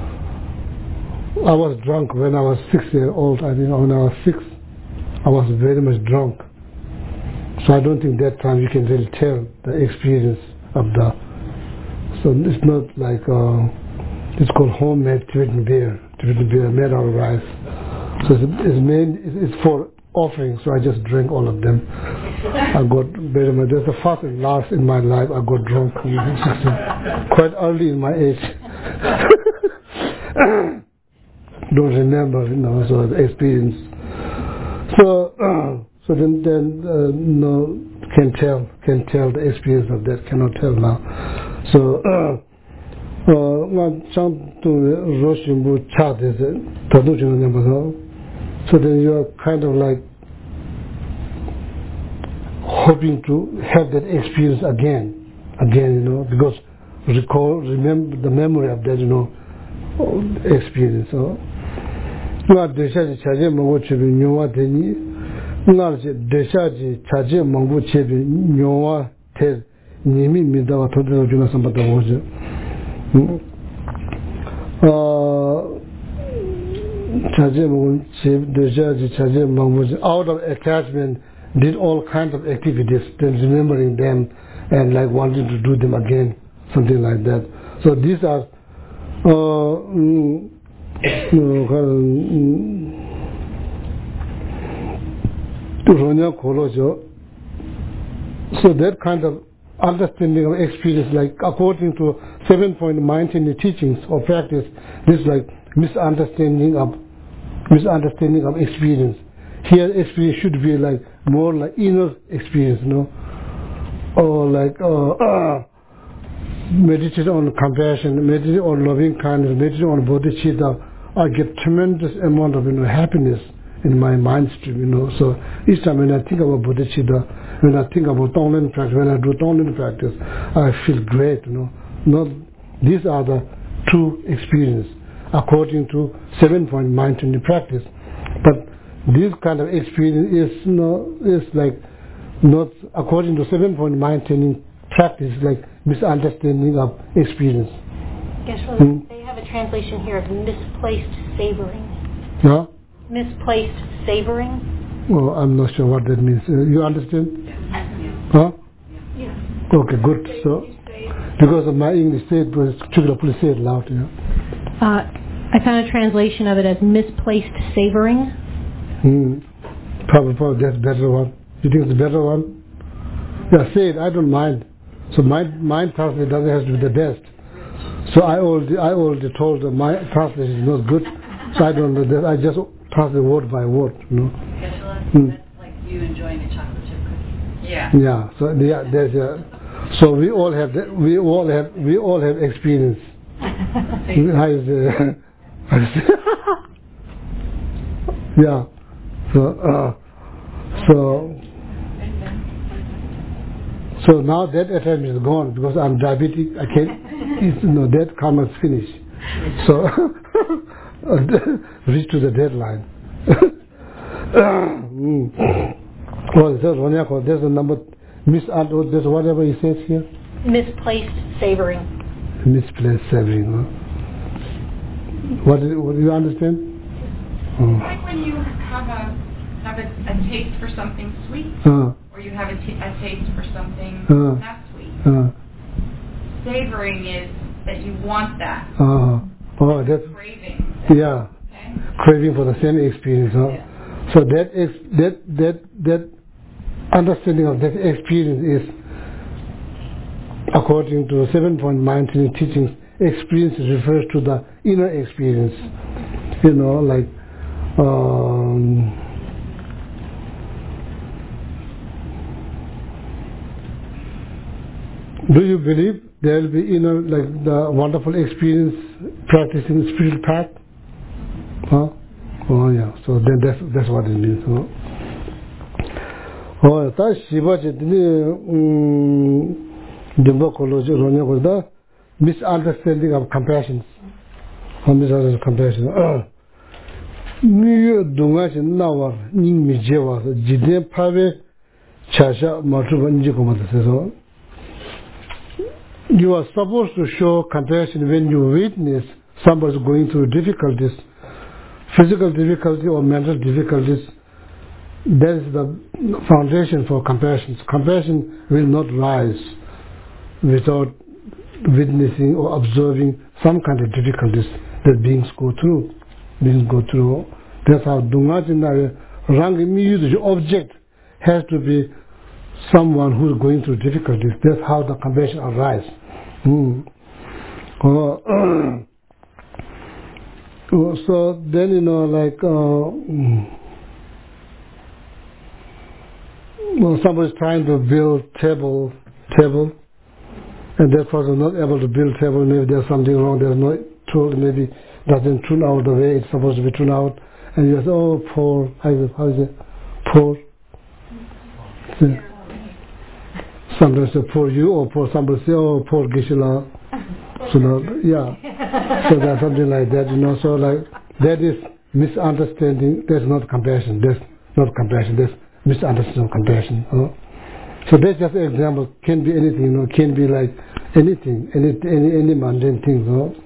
I was drunk when I was six years old. I think when I was six I was very much drunk, so I don't think that time you can really tell the experience of the so it's not like uh, it's called homemade Tibetan beer Tibetan beer made out of rice, so it's, it's made it's for offering, so I just drank all of them. I got very much. That's the first and last in my life I got drunk quite early in my age. Don't remember, you know, so the experience. So, uh, so then, then uh, no, can tell, can tell the experience of that. Cannot tell now. So, uh, uh, so then you are kind of like hoping to have that experience again, again, you know, because recall, remember the memory of that, you know, experience. So, nga deshaji chaje mangu chebi nyongwa teni, nga deshaji chaje mangu chebi nyongwa te nimi midawa todeno juna sambata woje. Chaje mangu chebi deshaji chaje mangu out of attachment did all kinds of activities, then remembering them and like wanting to do them again, something like that. So these are uh, mm, so that kind of understanding of experience, like according to seven point mind in the teachings or practice, this is like misunderstanding of misunderstanding of experience. Here experience should be like more like inner experience, you know, or like uh, uh, meditate on compassion, meditate on loving kindness, meditate on bodhicitta. I get tremendous amount of you know happiness in my mind stream, you know. So each time when I think about bodhicitta, when I think about Tonglen practice, when I do Tonglen practice, I feel great, you know. Not these are the true experience according to seven point mind in the practice, but this kind of experience is you know, is like not according to seven point mind training practice, like misunderstanding of experience. Geshe-la, hmm? they have a translation here of misplaced savoring. Yeah? Misplaced savoring? Oh, I'm not sure what that means. Uh, you understand? Yeah. Huh? Yeah. Okay, good. So, because of my English, say it, please say it loud. Yeah. Uh, I found a translation of it as misplaced savoring. Hmm. Probably, probably that's a better one. You think it's a better one? Yeah, say it. I don't mind. So my my translation doesn't have to be the best. So I already I already told them my translation is not good. So I don't know that. I just translate word by word, you know. Geshe-la, Mm. that's like you enjoying a chocolate chip cookie. Yeah. Yeah. So yeah, there's a. So we all have the, we all have we all have experience. How is the, yeah. So uh, so so now that attempt is gone because I'm diabetic. I can't. It's, you know, that karma is finished. So reach to the deadline. mm. Well, there's one. There's a number. Miss there's whatever he says here. Misplaced savoring. Misplaced savoring. Huh? What, is, what do you understand? It's like when you have a have a, a taste for something sweet, uh, or you have a, t- a taste for something uh, not sweet. Uh, Savoring is that you want that. uh, oh, that's Craving. yeah. Okay. Craving for the same experience. Huh? Yeah. So that ex- that that that understanding of that experience is, according to seven-point mindfulness teachings, experience refers to the inner experience. You know, like um, do you believe there will be inner, like the wonderful experience practicing spiritual path? Huh? Oh yeah. So then that's that's what it means. Huh? Oh, that's Shivaji. Um, the misunderstanding of compassion. Misunderstanding of compassion. Miyu dunga shi nawa ning mi jewa jide pawe chasha matuba nji kumata seso. You are supposed to show compassion when you witness somebody going through difficulties, physical difficulty or mental difficulties. That is the foundation for compassion. Compassion will not rise without witnessing or observing some kind of difficulties that beings go through. Beings go through. That's how Dunga Rangi the object has to be someone who is going through difficulties. That's how the compassion arises. Mm. Uh, so then, you know, like uh, well, somebody is trying to build table, table, and that person is not able to build table. Maybe there's something wrong. There's no tool. Maybe doesn't tune out the way it's supposed to be tuned out. And you say, oh, poor. How is it? How is it? Poor. Yeah. Sometimes say poor you, or poor somebody say, oh, poor Geshe-la. So no, yeah. So there's something like that, you know. So like that is misunderstanding. That's not compassion. That's not compassion. That's misunderstanding of compassion. You know? So that's just an example. Can be anything, you know. Can be like anything, any any any mundane thing, you know.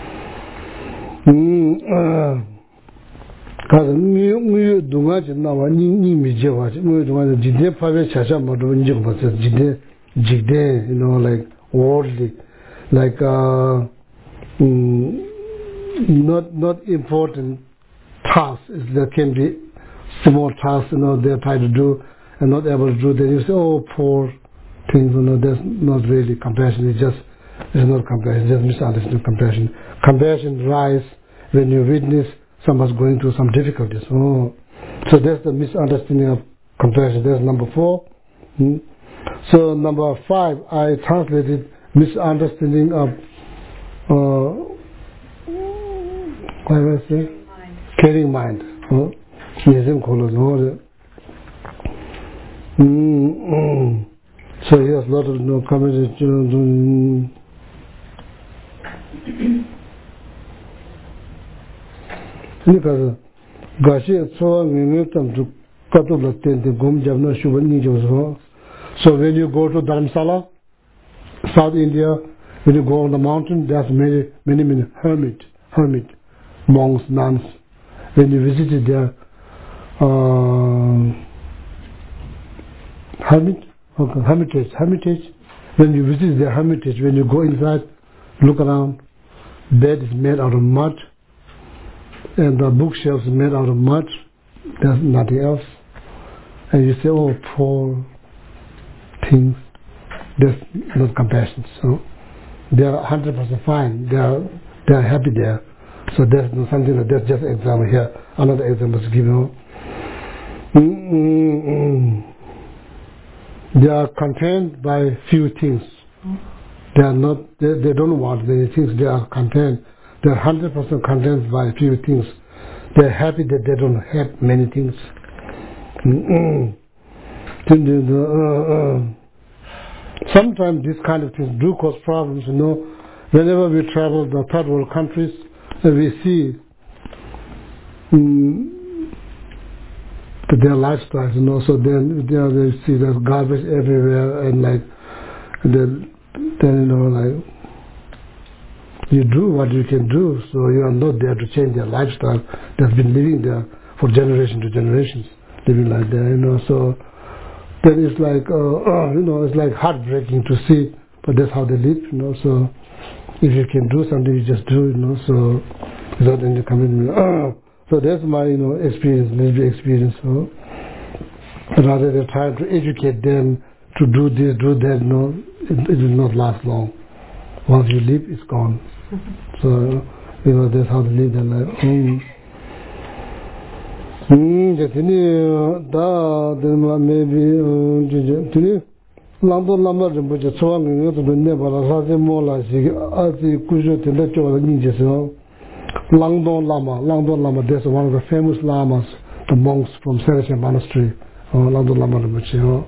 Mm. Because me me dunga jina wa ni ni mi je wa me dunga jide pawe chacha ma do nji ko se jide jide, you know, like worldly, like uh, mm, not not important tasks. There can be small tasks, you know, they're trying to do and not able to do. Then you say, oh, poor things, you know. That's not really compassion. It's just it's not compassion. It's just misunderstanding compassion. Compassion rise when you witness someone's going through some difficulties. Oh. So that's the misunderstanding of compassion. That's number four. Hmm. So number five, I translated misunderstanding of uh, what do I say? Caring mind. Oh. Mm-hmm. So yes, a lot of no comments. Because Gashi so many times to cut off the tent, the gum jamna shubani jozo. So when you go to Dharamsala, South India, when you go on the mountain, there's many, many, many hermit, hermit, monks, nuns. When you visited there, uh, hermit, okay, hermitage, hermitage. When you visit the hermitage, when you go inside, look around, bed is made out of mud. And the bookshelves made out of mud, there's nothing else. And you say, oh, poor things. That's not compassion. So they are one hundred percent fine. They are, they are happy there. So that's something that that's just example here. Another example to give you. Mm-mm-mm. They are contained by few things. They are not. They, they don't want many things. They are contained. They are hundred percent contained by few things. They are happy that they don't have many things. Mm-mm. Sometimes these kind of things do cause problems. You know, whenever we travel to third world countries, we see um, their lifestyles. You know, so then there they see there's garbage everywhere, and like then, then you know, like you do what you can do. So you are not there to change their lifestyle. They've been living there for generation to generations, living like that. You know, so. Then it's like, uh, uh, you know, it's like heartbreaking to see, but that's how they live, you know. So if you can do something, you just do, you know. So without any commitment. Uh, so that's my, you know, experience, maybe experience. So rather than trying to educate them to do this, do that, no, it, it will not last long. Once you leave, it's gone. So you know, that's how they live their life. Um, Hmm, jadi ni dah dengan maybe jadi lampu lama jemput cuang ini tu benda pada sahaja mola sih, asi kujo tidak cuang ni je so. Langdon Lama, Langdon Lama, that's one of the famous lamas, the monks from Serachan Monastery, uh, Langdon Lama Rinpoche.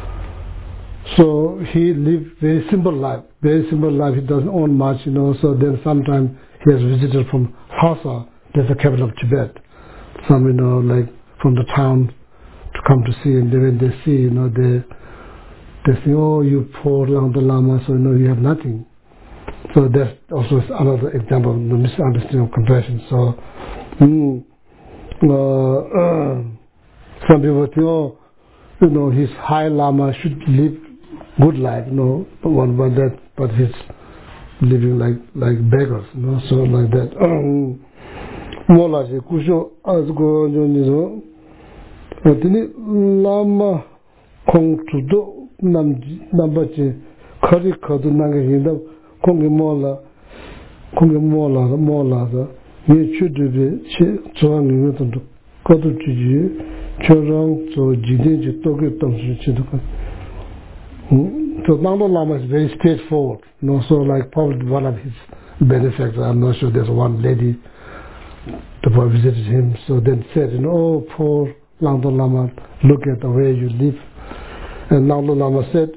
So he lived very simple life, very simple life. He doesn't own much, you know. So then sometimes he has visited from Lhasa, that's the capital of Tibet. Some, you know, like from the town to come to see, and then when they see, you know, they they say, oh, you poor Langdon Lama, so you know you have nothing. So that's also another example of the misunderstanding of compassion. So, mm, uh, uh, some people think, oh, you know, his high Lama should live good life, you know, but one by that, but he's living like like beggars, you know, so like that. Um, Mola je kusho azgo jonizo, otini Lama kong tudo nam nambache kari kadu nange hinda kongi mola kongi mola mola da ye chudu be che chuang ni to kadu chiji chorang so jide je toge tamsu chidu ka. So Langdon Lama is very straightforward, you know, so like probably one of his benefactors, I'm not sure, there's one lady the boy visited him, so then said, you know, oh, poor Langdon Lama, look at the way you live. And Langdon Lama said,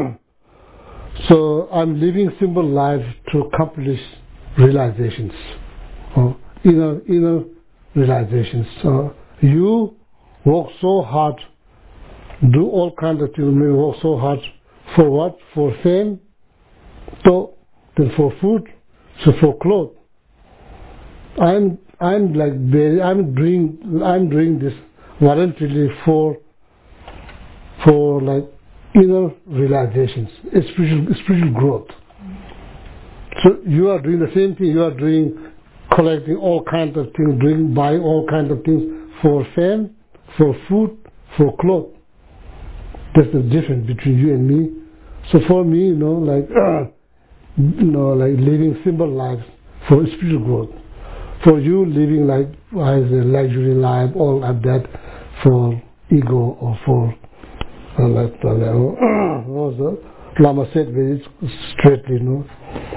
so I'm living simple life to accomplish realizations, or inner, inner realizations. So you work so hard, do all kinds of things, maybe work so hard for what? For fame, so then for food, so for clothes. I'm I'm like very, I'm doing I'm doing this voluntarily for for like inner realizations, spiritual spiritual growth. So you are doing the same thing. You are doing collecting all kinds of things, doing buying all kinds of things for fame, for food, for clothes. That's the difference between you and me. So for me, you know, like uh, you know, like living simple lives for spiritual growth. For you, living like as a luxury life, all of that for ego or for uh, like the level. Also, Lama said very straightly, you know.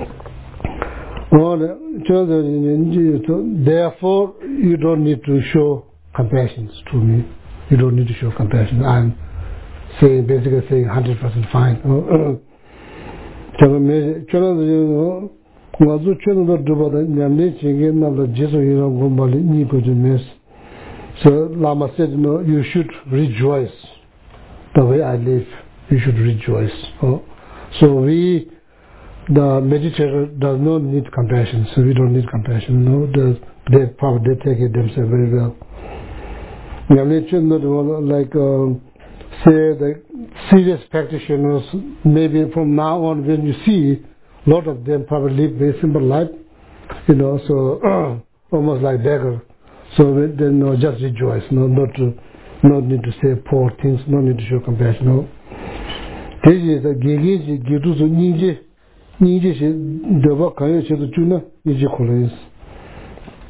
Therefore, you don't need to show compassion to me. You don't need to show compassion. I'm saying, basically saying one hundred percent fine. Mazu chunu do duba nyamne chinge namla jesu yira gombali ni ko jumes. So Lama said, no, you should rejoice the way I live. You should rejoice. Oh. So we, the meditator, does not need compassion. So we don't need compassion. No, the, they probably they take it themselves very well. Nyamne chunu do like um, say the serious practitioners. Maybe from now on, when you see. A lot of them probably live very simple life, you know, so uh, almost like beggar. So then, no, just rejoice, no, not to, not need to say poor things, no need to show compassion. No. This is a gigi, gitu so niji, niji she deva kaya she to chuna, niji kolas.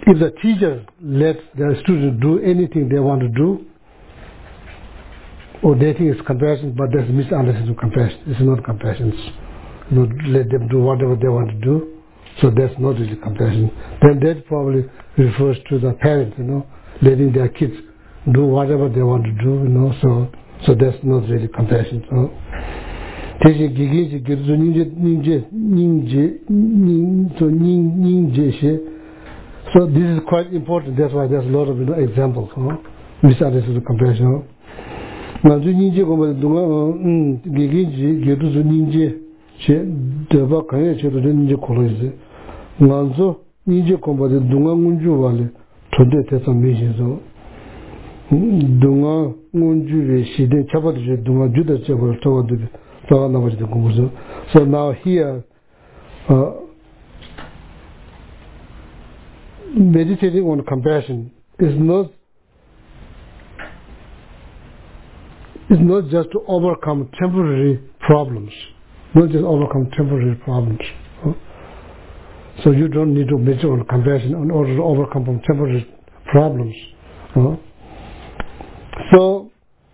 if the teacher lets the student do anything they want to do, or they think it's compassion, but there's misunderstanding of compassion. It's not compassion. It's, you know, let them do whatever they want to do. So that's not really compassion. Then that probably refers to the parents, you know, letting their kids do whatever they want to do, you know. So so that's not really compassion. So so this is quite important. That's why there's a lot of, you know, examples. Huh? Misunderstanding of compassion. Now, the ninja go with Dunga, Gigi, get to the ninja, the Bakaya, the ninja college. Nanzo, ninja combat the Dunga Munju Valley, to the Tessa Dunga Munju, she did Chabat Dunga Judah Chabal toward the Savannah the Gumuzo. So now here, uh, meditating on compassion is not is not just to overcome temporary problems, not just overcome temporary problems. Huh? So you don't need to meditate on compassion in order to overcome temporary problems. Huh? So,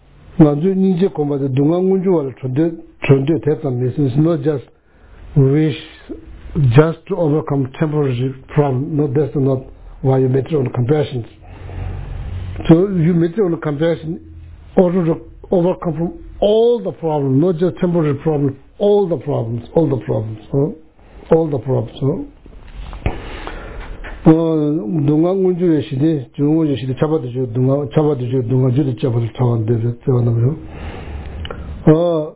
it's not just wish just to overcome temporary problem. No, that's not why you meditate on compassion. So you meditate on compassion in order to overcome from all the problems, not just temporary problems, all the problems, all the problems, huh? all the problems. Dunga Munju Shide, Jungu Shide Chabadu, Dunga, Chabadu, Dunga, Judy Chabadu Town, the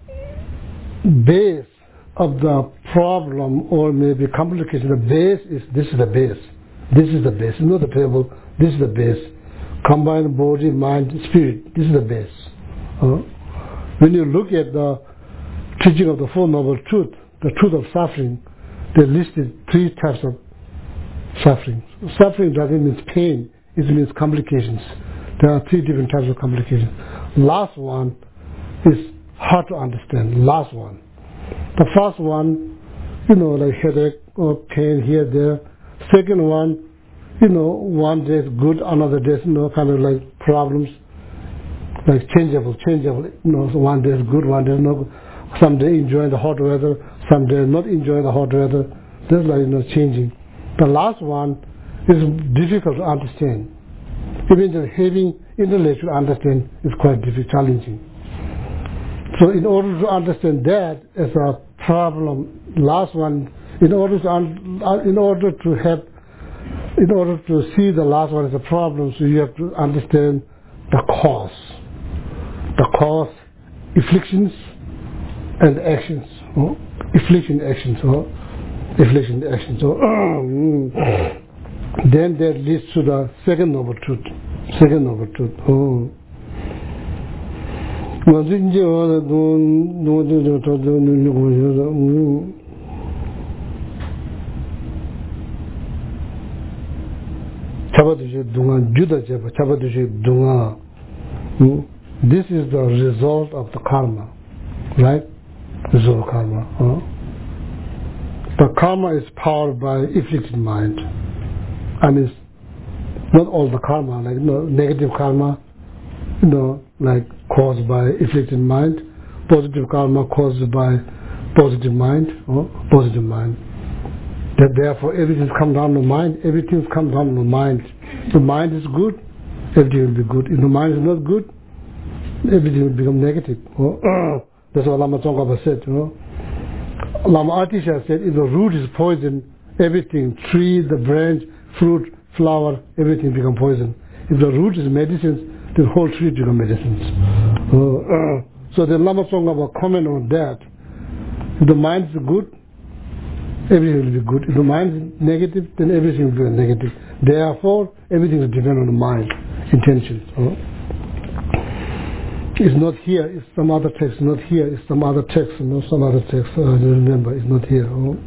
base of the problem or maybe complication, the base is this is the base. This is the base, not the table, this is the base. Combined body, mind, spirit, this is the base. Uh, when you look at the teaching of the Four Noble Truth, the truth of suffering, they listed three types of suffering. Suffering doesn't mean pain, it means complications. There are three different types of complications. Last one is hard to understand, last one. The first one, you know, like headache or pain here, there. Second one, you know, one day is good, another day is, you know, kind of like problems. Like changeable, changeable, you know, so one day is good, one day is not good. Some day enjoying the hot weather, some day not enjoying the hot weather. That's like, you know, changing. The last one is difficult to understand. Even just having intellect to understand is quite difficult, challenging. So in order to understand that as a problem, last one, in order to un, in order to have, in order to see the last one as a problem, so you have to understand the cause. The cause, afflictions, and actions. Oh? Affliction, actions. Oh? Affliction, actions. Oh? Then that leads to the second noble truth. Second noble truth. Oh. This is the result of the karma, right? Result of karma. Huh? The karma is powered by afflicted mind. And it's not all the karma, like, you know, negative karma, you know, like caused by afflicted mind, positive karma caused by positive mind, or positive mind. That therefore everything's come down to mind, everything's come down to mind. If the mind is good, everything will be good. If the mind is not good, everything will become negative. Oh, that's what Lama Tsongkhapa said, you know. Lama Atisha said, if the root is poison, everything, tree, the branch, fruit, flower, everything become poison. If the root is medicines, the whole tree become medicines. Oh, uh, so the Lama Tsongkhapa comment on that. If the mind is good, everything will be good. If the mind is negative, then everything will be negative. Therefore, everything will depend on the mind, intentions. Oh. It's not here, it's some other text, not here, it's some other text, you know, some other text, uh, I don't remember, it's not here. Oh.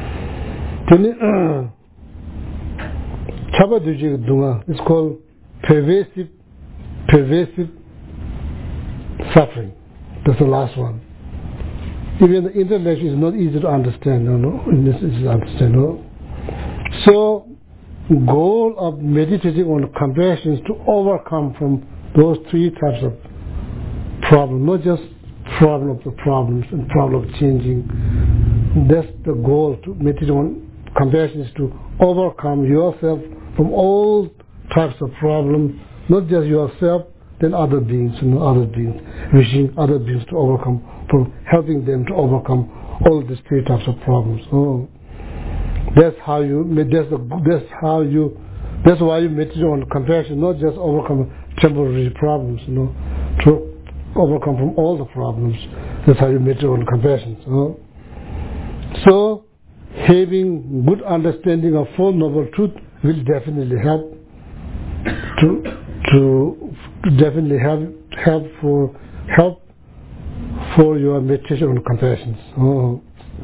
Chabaduji Dunga, it's called pervasive, pervasive suffering. That's the last one. Even the intellect is not easy to understand, no, no, this is understand, no. So, goal of meditating on compassion is to overcome from those three types of problems, not just problem of the problems and problem of changing. That's the goal to meditate on compassion, is to overcome yourself from all types of problems, not just yourself, then other beings and other beings, wishing other beings to overcome, from helping them to overcome all these three types of problems. Oh, that's how you. That's the. That's how you. That's why you meditate on compassion, not just overcome temporary problems, you know, to overcome from all the problems. That's how you meditate on compassion. So, so having good understanding of Four Noble Truths will definitely help to to definitely help help for help for your meditation on compassion. Oh.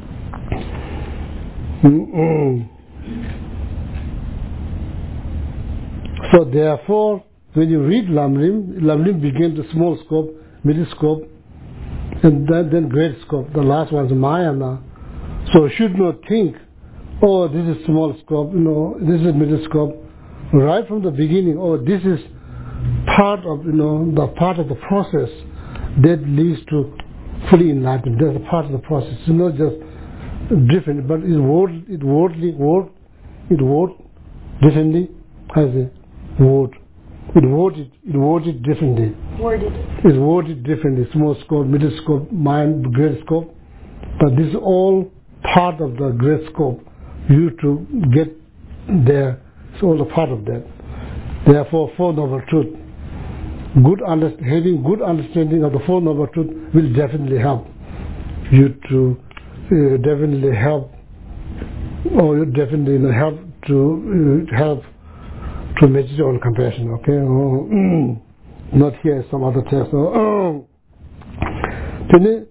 Mm-mm. So therefore, when you read Lamrim, Lamrim begins the small scope, middle scope, and then, then great scope. The last one is Mayana. So you should not think, oh, this is small scope, you know, this is middle scope. Right from the beginning, oh, this is part of, you know, the part of the process that leads to fully enlightenment. That's a part of the process. It's not just different, but it's word, it wordly, word, it word differently as a word. It worded, it worded differently. Worded. It's worded differently. Small scope, middle scope, mind, great scope. But this is all part of the great scope. You to get there, it's all a part of that. Therefore, Four Noble Truths, good under, having good understanding of the Four Noble Truths will definitely help you to uh, definitely help, or definitely help to uh, help to meditate on compassion. Okay, oh, mm, not here some other text. Oh, oh.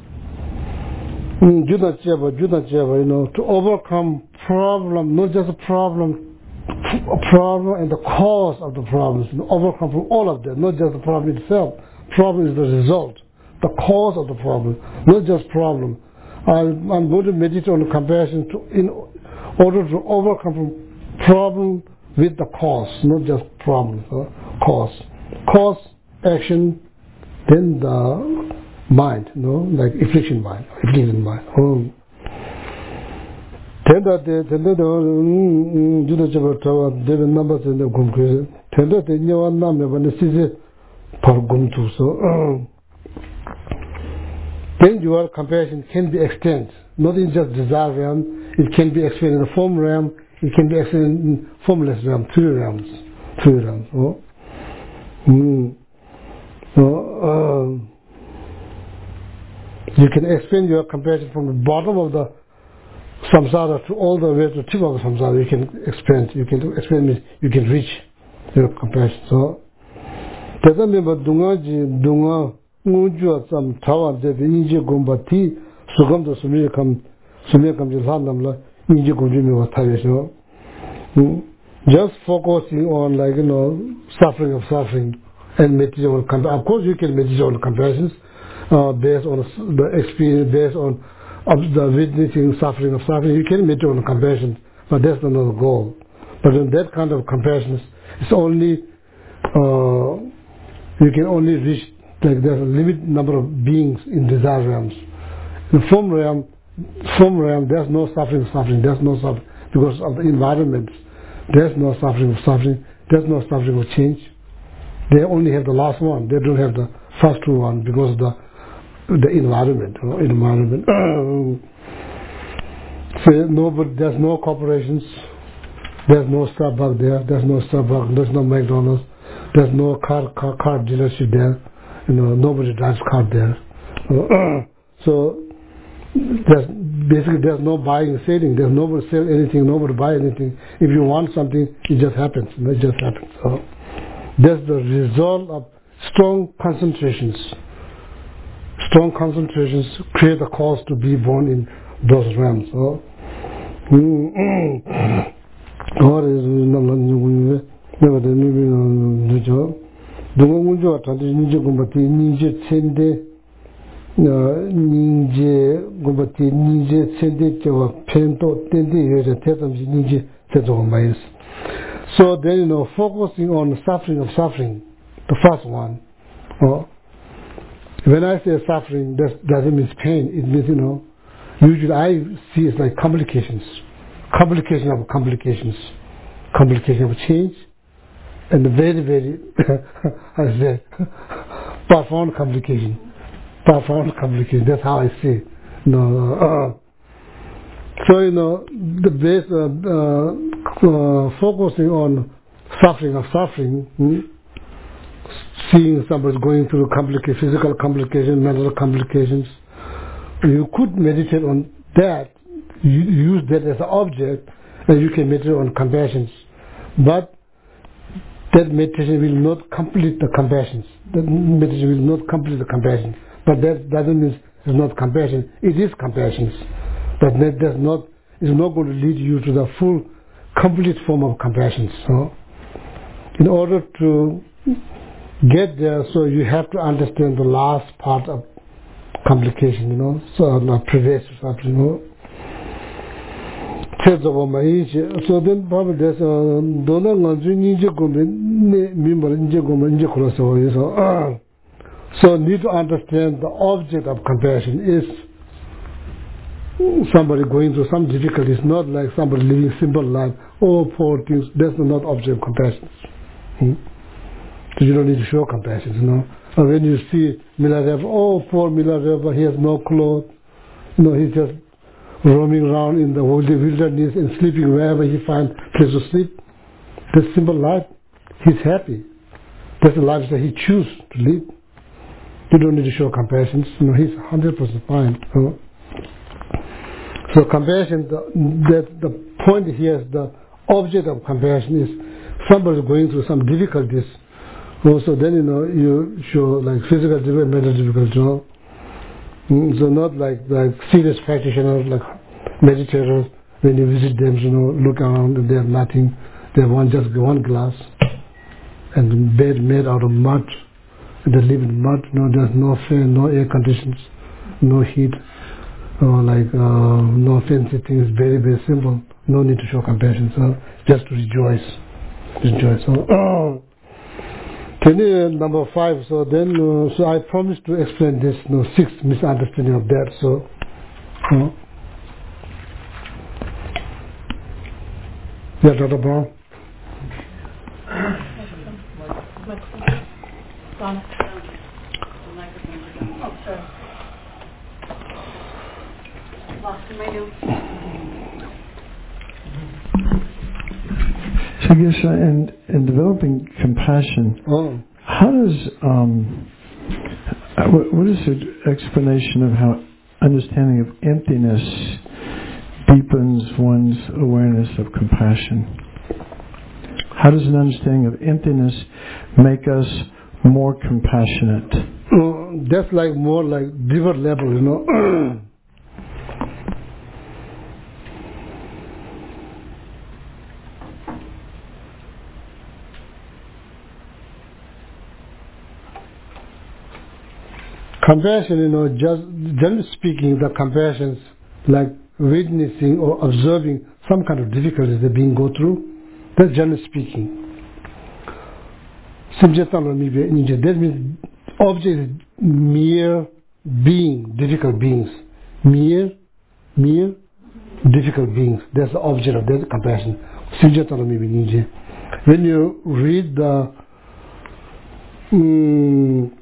Juda Jeva, Juda Jeva, you know, to overcome problem, not just a problem, a problem and the cause of the problems, you know, overcome from all of that, not just the problem itself. Problem is the result, the cause of the problem, not just problem. I, I'm going to meditate on compassion to, in order to overcome from problem with the cause, not just problem, uh, cause. Cause, action, then the mind, you know, like affliction mind, affliction mind. Oh. Tenda te, tenda te, juda chaba tawa, debe namba te ne gum kwe. Tenda te nyawa namya ba ne sise par gum tu so. Then your compassion can be extended, not in just desire realm, it can be extended in the form realm, it can be extended in formless realm, three realms, three realms. Oh. Mm. Oh, uh, you can expand your compassion from the bottom of the samsara to all the way to the tip of the samsara. You can expand, you can expand means you can reach your compassion. So, teta meba dunga ji dunga ngujua sam tawa de inje gomba ti sugam da sumi kam sumi kam ji landam la inje gomji me wa tawe so. Just focusing on, like, you know, suffering of suffering and meditate on compassion. Of course, you can meditate on compassions. Uh, based on the experience, based on uh, the witnessing suffering of suffering, you can meditate on compassion, but that's not the goal. But in that kind of compassion, it's only uh, you can only reach, like, there's a limited number of beings in desire realms. In the form realm, form realm, there's no suffering of suffering. There's no suffering because of the environment. There's no suffering of suffering. There's no suffering of change. They only have the last one. They don't have the first two one because of the the environment, you know, environment. So nobody, there's no corporations, there's no Starbucks there, there's no Starbucks, there's no McDonald's, there's no car car, car dealership there, you know, nobody drives car there. So there's basically there's no buying and selling, there's nobody sell anything, nobody buy anything. If you want something, it just happens, it just happens. So that's the result of strong concentrations. Strong concentrations create a cause to be born in those realms. So, what is never the new job? The one you are trying to ninja sende, ninja gobati, ninja sende, pento, tende, years and tell them ninja, said on my So then, you know, focusing on the suffering of suffering, the first one. Or when I say suffering, that doesn't mean pain. It means, you know, usually I see it's like complications, complication of complications, complication of change, and very, very, I say, profound complication, profound complication. That's how I see it. You know, uh, so, you know, the base uh, uh, uh, focusing on suffering of suffering, hmm? Seeing somebody going through complications, physical complications, mental complications, you could meditate on that, you use that as an object, and you can meditate on compassions. But that meditation will not complete the compassions. That meditation will not complete the compassion. But that doesn't mean it's not compassion. It is compassions. But that does not, is not going to lead you to the full, complete form of compassion. So, in order to get there, so you have to understand the last part of complication, you know, so not previous suffering, you know. So then probably there's a donor ninja so so need to understand the object of compassion is somebody going through some difficulties, not like somebody living simple life, oh poor things, that's not object of compassion. Hmm? So you don't need to show compassion, you know. And when you see Milarev, oh poor Milarev, he has no clothes, you know, he's just roaming around in the wilderness and sleeping wherever he finds place to sleep. That's simple life. He's happy. That's the life that he chooses to live. You don't need to show compassion. You know, he's one hundred percent fine. You know? So compassion, the, that the point here is the object of compassion is somebody going through some difficulties. Also, then you know you show like physical difficulty, mental difficulty. You know? Mm, so not like like serious practitioners, like meditators. When you visit them, you know, look around and they have nothing. They have one just one glass and bed made out of mud. They live in mud. You know, there's no fan, no air conditions, no heat, or like uh, no fancy things. Very very simple. No need to show compassion. So just to rejoice, rejoice. So. Oh. Number five. So then, uh, so I promised to explain this, you know, sixth misunderstanding of that. So, uh, yeah, Doctor Brown. So I guess uh, in, in developing compassion, oh. how does, um, what, what is the explanation of how understanding of emptiness deepens one's awareness of compassion? How does an understanding of emptiness make us more compassionate? Uh, that's like more like deeper level, you know. Compassion, you know, just generally speaking, the compassions like witnessing or observing some kind of difficulties they're being go through. That's generally speaking. That means object is mere being, difficult beings. Mere, mere, difficult beings. That's the object of that compassion. When you read the um,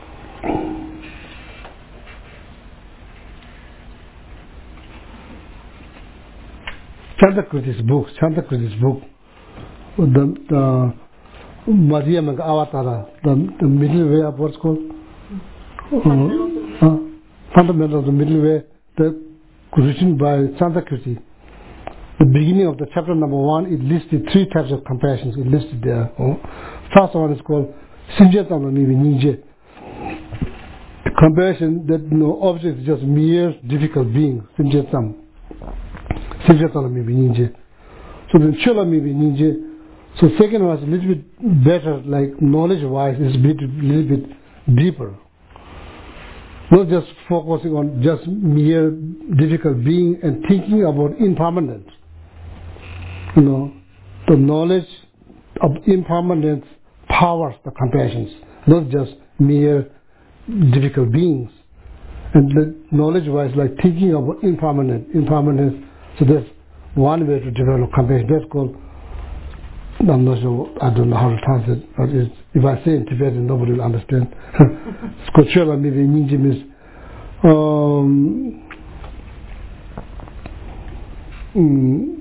Chandrakriti's book, Chandrakriti's book, the, the Madhyamaka Avatara, the, the middle way of what's called? Uh, uh, fundamental of the middle way, that written by Chandrakriti. The beginning of the chapter number one, it listed three types of compassions. It listed there. Oh. First one is called Sinjatamami Ninja. Compassion that no object is just mere difficult being. Sinjatam. So then Chola maybe ninja. So second one is a little bit better, like knowledge wise, is a bit, little bit deeper. Not just focusing on just mere difficult being and thinking about impermanent. You know, the knowledge of impermanence powers the compassions, not just mere difficult beings. And the knowledge-wise, like thinking about impermanent, impermanence. So that's one way to develop compassion. That's called, I'm not sure, I don't know how to translate, but it's, if I say in Tibetan, nobody will understand. Skochela maybe Ninja means um, mm,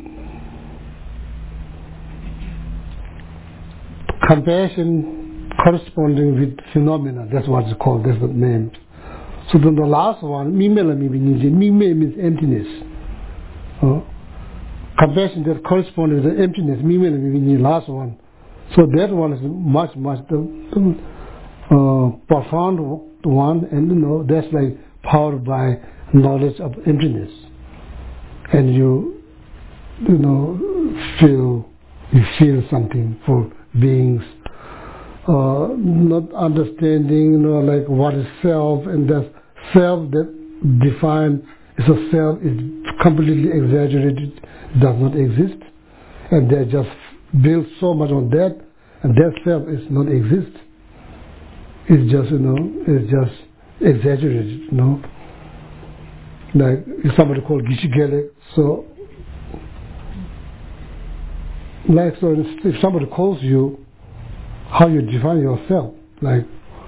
compassion corresponding with phenomena. That's what it's called. That's the name. So then the last one, mimela maybe Ninja. Mime means emptiness. Uh, compassion that corresponds with the emptiness. Mimela maybe the last one. So that one is much, much the, the uh, profound one, and you know that's like powered by knowledge of emptiness, and you, you know, feel you feel something for beings, uh, not understanding, you know, like what is self, and that self that defined as a self is completely exaggerated, does not exist, and they just build so much on that, and that self is not exist. It's just, you know, it's just exaggerated, you know. Like if somebody called Gishigele, so like so if somebody calls you, how you define yourself, like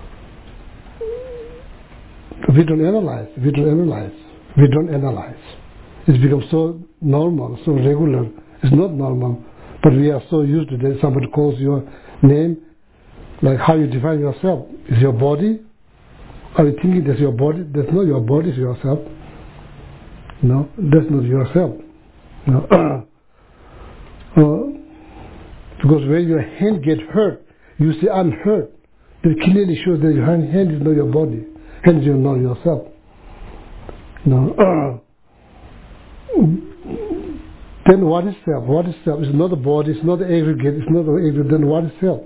we don't analyze, we don't analyze, we don't analyze. It's become so normal, so regular. It's not normal, but we are so used to that. Somebody calls your name, like how you define yourself. Is your body? Are you thinking that's your body? That's not your body, it's yourself. No, that's not yourself. No. uh, because when your hand gets hurt, you say, I'm hurt. That clearly shows that your hand, hand is not your body. Hand is not yourself. No. Then what is self? What is self? It's not the body, it's not the aggregate, it's not the aggregate. Then what is self?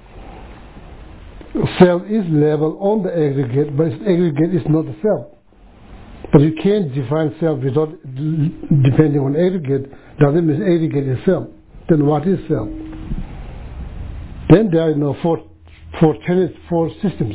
Self is level on the aggregate, but its aggregate is not the self. But you can't define self without depending on aggregate. Doesn't mean aggregate is self. Then what is self? Then there are, you know, four, four tenets, four systems.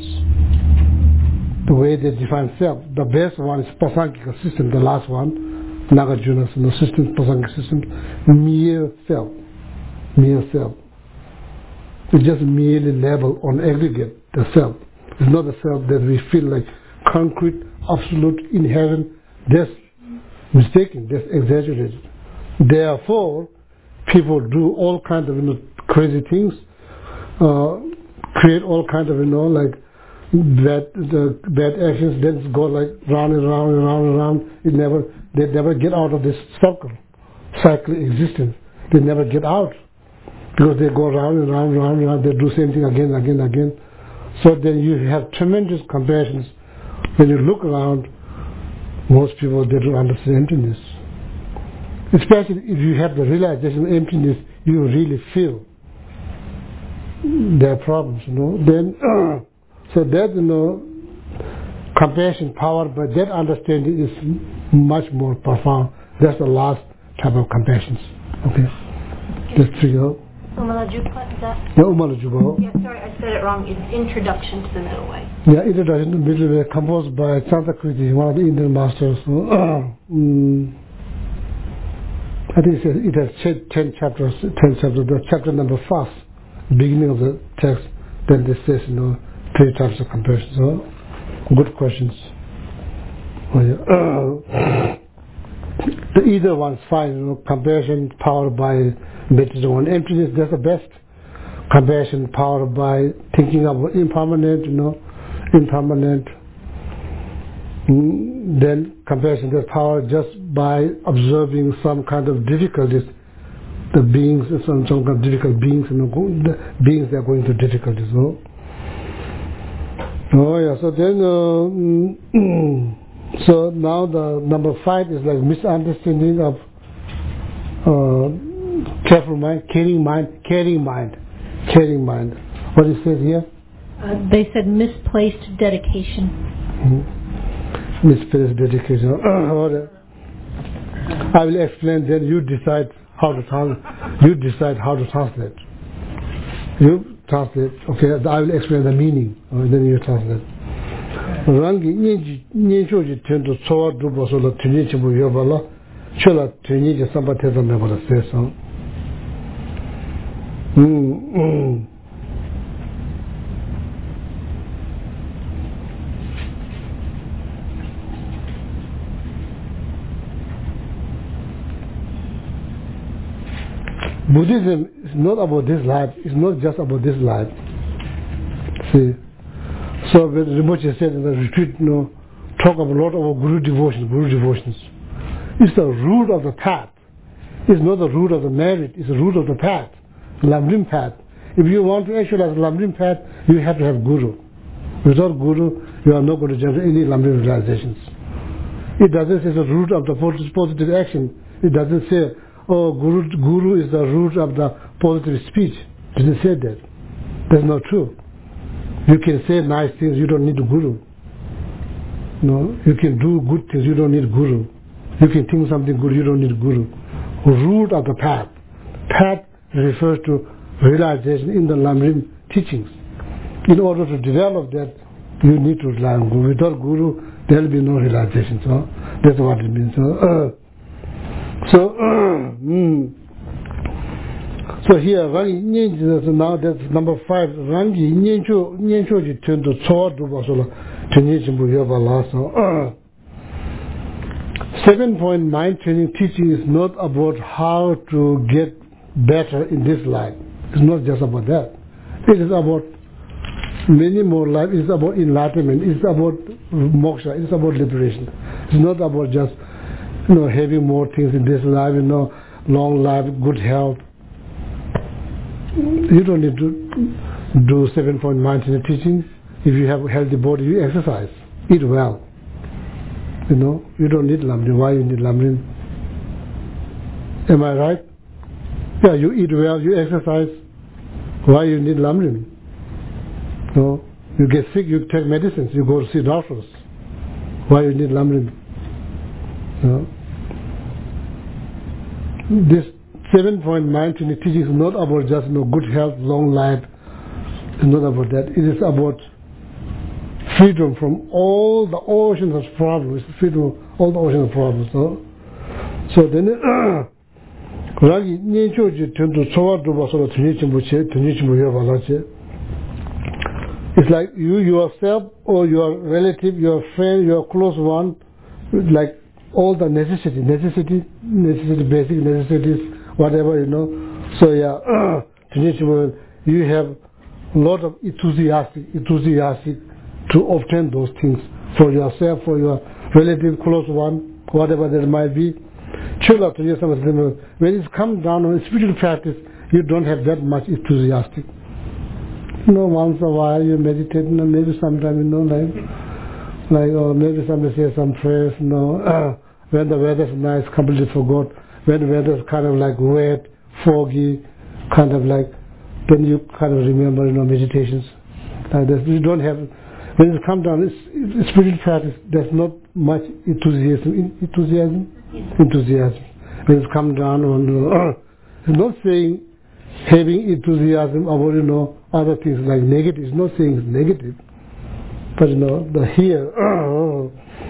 The way they define self. The best one is Pasankhika system, the last one, Nagarjuna's you know, system, Pasankhika system, mere self. Mere self. It's just merely level on aggregate, the self. It's not the self that we feel like concrete, absolute, inherent. That's mistaken, that's exaggerated. Therefore, people do all kinds of you know, crazy things, uh, create all kinds of, you know, like bad, the bad actions, then go like round and round and round and round. It never, they never get out of this circle, cycle existence. They never get out. Because they go round and round and round and round, they do the same thing again and again and again. So then you have tremendous compassion. When you look around, most people, they don't understand emptiness. Especially if you have the realization of emptiness, you really feel their problems, you know. Then, uh, so that, you know, compassion, power, but that understanding is much more profound. That's the last type of compassion. Okay? Just figure out. Umalajupa, is that? Yeah, Umalajupa. Yeah, sorry, I said it wrong. It's Introduction to the Middle Way. Yeah, Introduction to the Middle Way, composed by Chantakriti, one of the Indian masters. So, uh, mm, I think it has ten chapters, ten chapters. The chapter number five, beginning of the text, then this says, you know, three types of compassion. So, good questions. Oh, yeah. uh, the either one's fine, you know, compassion powered by meditation on emptiness, that's the best. Compassion powered by thinking of impermanent, you know, impermanent. Mm, then compassion that's powered just by observing some kind of difficulties. The beings, some, some kind of difficult beings, you know, the beings that are going through difficulties, you know. Oh yeah, so then, uh, mm, so now the number five is like misunderstanding of uh, careful mind, caring mind, caring mind, caring mind. What it says here? Uh, they said misplaced dedication. Mm-hmm. Misplaced dedication. I will explain. Then you decide how to trans. You decide how to translate. You translate. Okay, I will explain the meaning. Uh, then you translate. Rangi nyenji nyenjoji tendo tsowa drupa sola tunye chibu yobala chola tunye ji samba teza mebala sesa. Mm. Buddhism is not about this life. It's not just about this life. See. So when Rinpoche said in the retreat, you know, talk a lot about Guru devotion, Guru devotions. It's the root of the path. It's not the root of the merit, it's the root of the path, Lamrim path. If you want to actualize Lamrim path, you have to have Guru. Without Guru, you are not going to generate any Lamrim realizations. It doesn't say the root of the positive action. It doesn't say, oh, Guru, Guru is the root of the positive speech. It doesn't say that. That's not true. You can say nice things, you don't need a guru. No, you can do good things, you don't need a guru. You can think something good, you don't need a guru. Root of the path. Path refers to realization in the Lamrim teachings. In order to develop that, you need to rely on Guru. Without Guru, there will be no realization. So that's what it means. So, uh, so, uh, mm. So here, Rangi Nyenji, now that's number five. Rangi Nyenjo Nyenjo ji tendo tsoa drupa sola tenye jimbu yoba la. So seven point mind training teaching is not about how to get better in this life. It's not just about that. It is about many more life. It's about enlightenment. It's about moksha. It's about liberation. It's not about just, you know, having more things in this life. You know, long life, good health. You don't need to do seven point mind training teaching. If you have a healthy body, you exercise, eat well. You know, you don't need Lamrim. Why you need Lamrim? Am I right? Yeah, you eat well, you exercise. Why you need Lamrim? No, you get sick, you take medicines, you go to see doctors. Why you need Lamrim? No. This seven-point mind training teaching is not about just, you know, good health, long life. It's not about that. It is about freedom from all the oceans of problems. Freedom from all the oceans of problems. So, so then, Ragi Nyenchoji tendo tsowa drupa sola tunye chimbu che, tunye chimbu yoba la che. It's like you yourself or your relative, your friend, your close one, like all the necessity, necessity, necessity, basic necessities, whatever, you know. So yeah, you have a lot of enthusiastic, enthusiastic to obtain those things for yourself, for your relative, close one, whatever that might be. When it's come down on spiritual practice, you don't have that much enthusiastic. You know, once a while you meditate, you know, maybe sometime, you know, like, like, or maybe somebody says some prayers, you know, uh, when the weather's nice, completely forgot. When the weather's kind of like wet, foggy, kind of like, then you kind of remember, you know, meditations. Like this. You don't have, when it comes down, it's, it's spiritual practice, there's not much enthusiasm. Enthusiasm? Enthusiasm. When it's come down on, uh, it's not saying having enthusiasm about, you know, other things like negative. It's not saying it's negative. But, you know, the here, uh,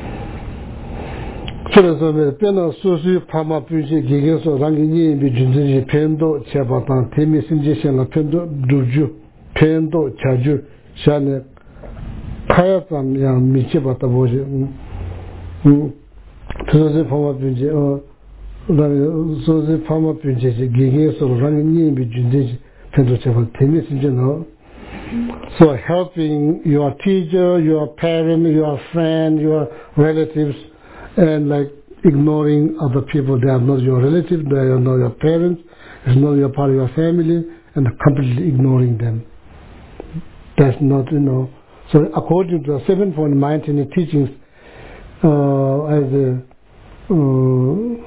그래서 변화 소수 파마 분시 기계서 랑기니 비준지 펜도 제바탄 테미 신제션의 펜도 두주 펜도 자주 샤네 카야탄 양 미치바타 보지 음 소수 파마 분지 어 소수 파마 분지 기계서 랑기니 비준지 펜도 제바 테미 신제너. So helping your teacher, your parent, your friend, your relatives, and like ignoring other people. They are not your relatives, they are not your parents, it's not your part of your family, and completely ignoring them. That's not, you know. So according to the seven-point mind training teachings, uh, as a, uh,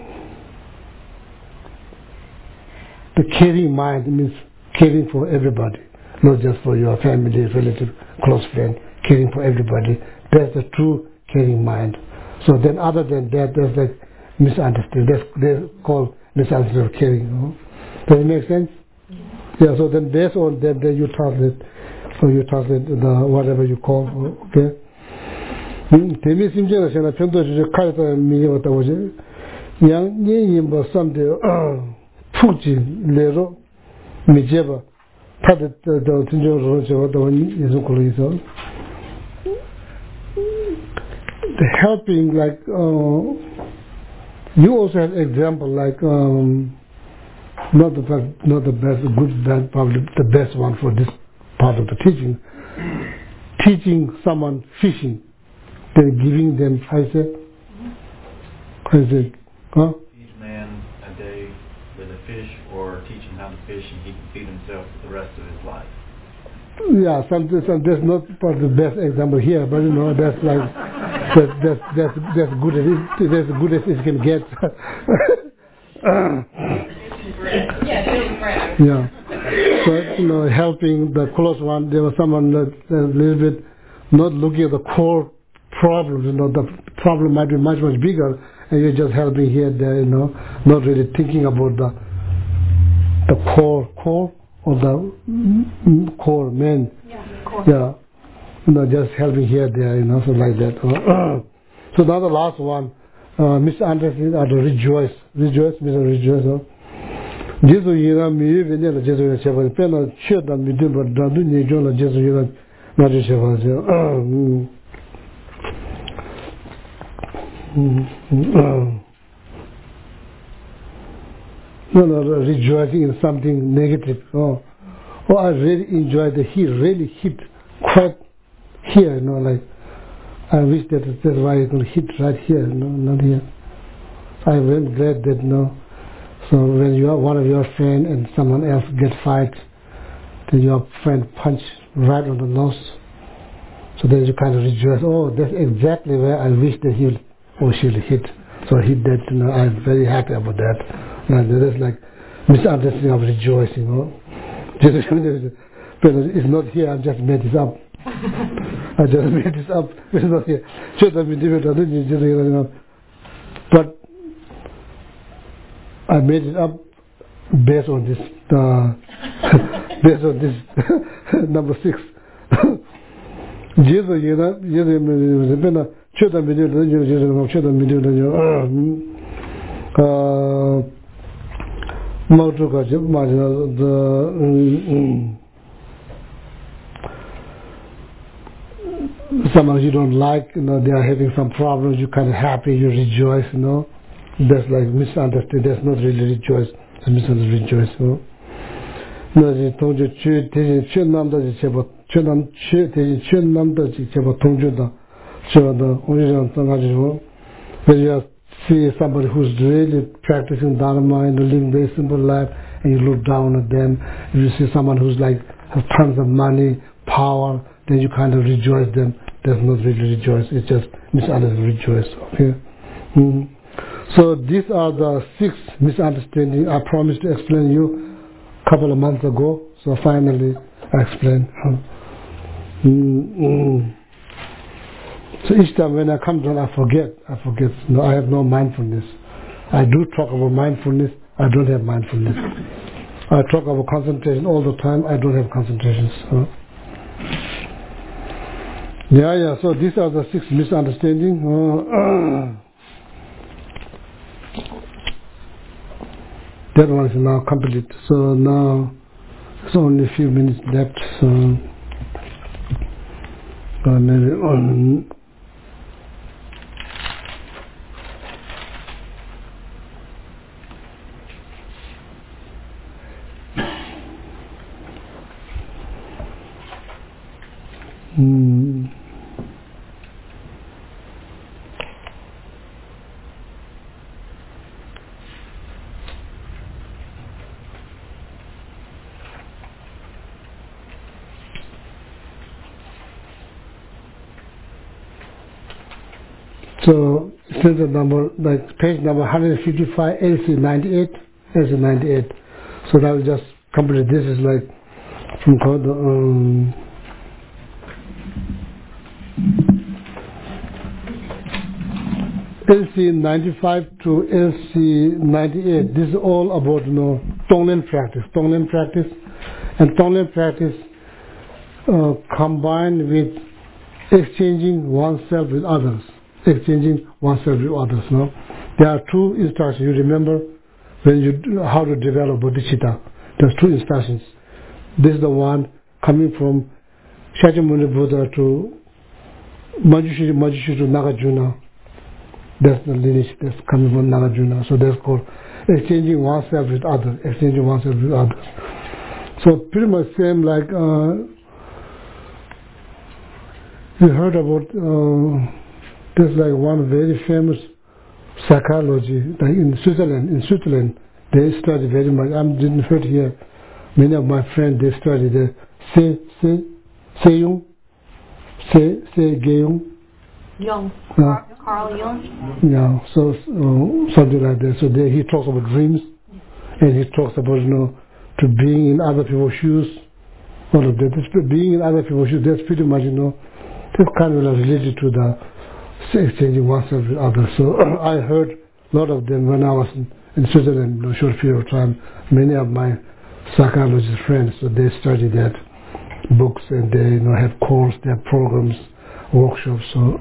the caring mind means caring for everybody, not just for your family, relative, close friend, caring for everybody. That's the true caring mind. So then other than that, there's like misunderstanding. That's, that's called misunderstanding of caring. You know? Does it make sense? Yeah, so then based on that, then you translate, so you translate the whatever you call, okay? Temi simjena shena pendo je kaita mi wata waje yang ni yimba samde fuji lero mi jeba pada da tinjo ro je wata wani isu kolo iso the helping like uh, you also have example like um, not the best, not the best, good, bad, probably the best one for this part of the teaching. Teaching someone fishing, then giving them, I said, I said, huh? Feed a man a day with a fish, or teach him how to fish, and he can feed himself for the rest of his life. Yeah, some, some, that's not part of the best example here, but you know, that's like, that's, that's, that's, that's good as it, that's good as it can get. Yeah, doing bread. Yeah. But, you know, helping the close one, there was someone that a little bit not looking at the core problems, you know, the problem might be much, much bigger, and you're just helping here and there, you know, not really thinking about the the core, core, or the mm, core, main. Yeah, core. Yeah. You know, just helping here and there, you know, so like that. So now the last one, uh, misunderstanding or the rejoice. Rejoice, Mister Rejoice. Huh? Jesu yira mi venye la Jesu yira cheva pe na che da mi de ba da du ni jo la Jesu yira na je cheva je no no rejoicing in something negative. Oh, oh I really enjoy the he really hit quite here, you know, like I wish that that's why I could hit right here, no, not here. I'm very glad that you know. So when you are one of your friend and someone else get fight, then your friend punch right on the nose. So then you kind of rejoice. Oh, that's exactly where I wish that he or she will hit. So I hit that. You know, I'm very happy about that. And that's like misunderstanding of rejoicing. You know, just but it's not here. I just made this up. I just made this up. It's not here. But I made it up based on this, uh, based on this number six. Jesus, you know, Jesus, you know, chota midu, you know, chota midu, you know, Mautuka, the someone you don't like, you know, they are having some problems, you're kind of happy, you rejoice, you know. That's like misunderstood. That's not really rejoice. It's misunderstood rejoice. You know. No, they told you, "Chu, they chu nam da ji chebo, chu nam chu, they chu nam da ji chebo tongju da, chu da only on tanga ji wo." When you see somebody who's really practicing dharma and living very simple life, and you look down at them, if you see someone who's like has tons of money, power, then you kind of rejoice them. That's not really rejoice. It's just misunderstood rejoice. Okay. Mm-hmm. So these are the six misunderstandings I promised to explain you a couple of months ago. So finally I explained. Mm-hmm. So each time when I come down, I forget. I forget. No, I have no mindfulness. I do talk about mindfulness. I don't have mindfulness. I talk about concentration all the time. I don't have concentration. So. Yeah, yeah. So these are the six misunderstandings. Uh, That one is now complete. So now it's only a few minutes left. So uh, maybe on. Hmm. So since the number, like page number one hundred fifty-five, L C ninety-eight, L C ninety-eight. So that will just complete. This is like from called um, L C ninety-five to L C ninety-eight. This is all about, you know, Tonglen practice. Tonglen practice. And Tonglen practice uh, combined with exchanging oneself with others. Exchanging oneself with others. No? There are two instructions. You remember when you do, how to develop bodhicitta. There's two instructions. This is the one coming from Shakyamuni Buddha to Manjushri, Manjushri to Nagarjuna. That's the lineage that's coming from Nagarjuna. So that's called exchanging oneself with others. Exchanging oneself with others. So pretty much same like uh, you heard about uh, there's like one very famous psychology like in Switzerland. In Switzerland they study very much. I didn't heard here. Many of my friends they study the Se Se Seyung Se Se Geyung. Jung. Uh, Carl Jung. Yeah, so uh, something like that. So there he talks about dreams, and he talks about you know to being in other people's shoes. All of that. That's, being in other people's shoes. That's pretty much you know that's kind of like related to the exchanging oneself with others. So I heard a lot of them when I was in, in Switzerland in a short period of time. Many of my psychologist friends, so they study that books and they you know have courses, they have programs, workshops. So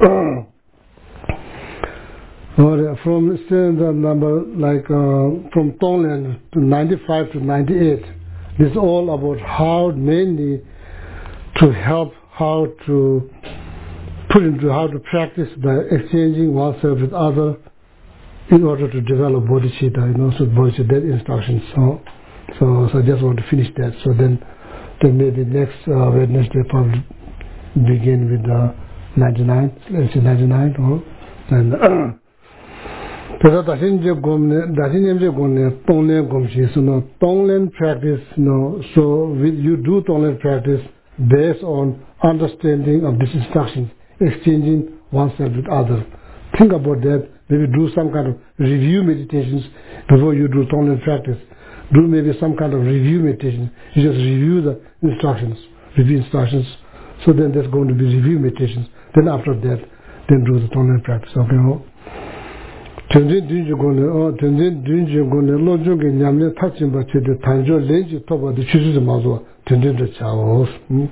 well, from standard number like uh, from Tonglen to ninety-five to ninety-eight, this is all about how mainly to help how to put into how to practice the exchanging oneself with other in order to develop bodhicitta, you know, so bodhicitta, that instructions. So, so, so I just want to finish that. So then, then maybe next uh, Wednesday probably begin with uh, ninety-nine, let's say ninety-nine, or and. 그래서 다시 이제 곰네 다시 이제 곰네 Tonglen 곰시 so no Tonglen practice no so with you do Tonglen practice based on understanding of these instructions, exchanging oneself with others. Think about that. Maybe do some kind of review meditations before you do Tonglen practice. Do maybe some kind of review meditation. You just review the instructions, review instructions. So then there's going to be review meditations. Then after that, then do the Tonglen practice. Okay, no? 전진 뒤지고는 어 전진 뒤지고는 로중에 냠내 타친 받치데 단조 렌지 토바도 주주도 마도 전진도 자오 음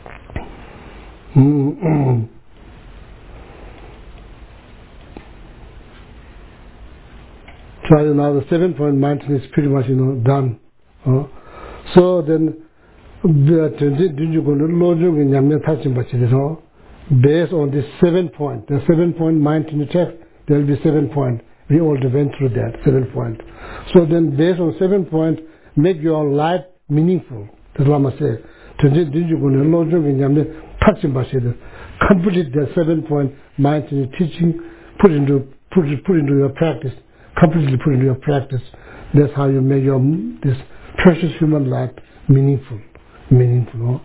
음. So now the seven point maintenance is pretty much you know done. Uh, so then the 전진 뒤지고는 로중에 냠내 타친 받치데서 based on this seven point, the seven point maintenance text, there will be seven point. We already went through that, seven point. So then based on seven point, make your life meaningful. That's what I'm saying. Complete that seven point mind in teaching, put into put it put into your practice, completely put into your practice. That's how you make your this precious human life meaningful. Meaningful.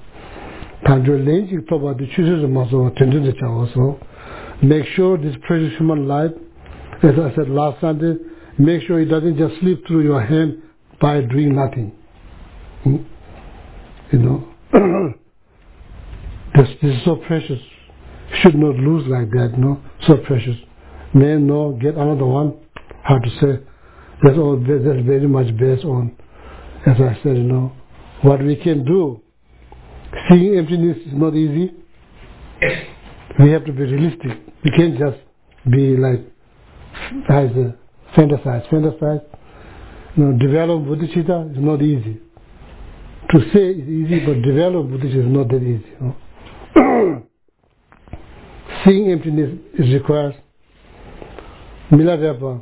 Make sure this precious human life, as I said last Sunday, make sure it doesn't just slip through your hand by doing nothing. Hmm? You know, this, this is so precious. Should not lose like that, no? So precious. May no get another one. How to say? That's all. That's very much based on, as I said, you know, what we can do. Seeing emptiness is not easy. We have to be realistic. We can't just be like as a fantasize. Fantasize. You know, develop bodhicitta is not easy. To say it's easy, but develop bodhicitta is not that easy. You know? Seeing emptiness is required. Milarepa,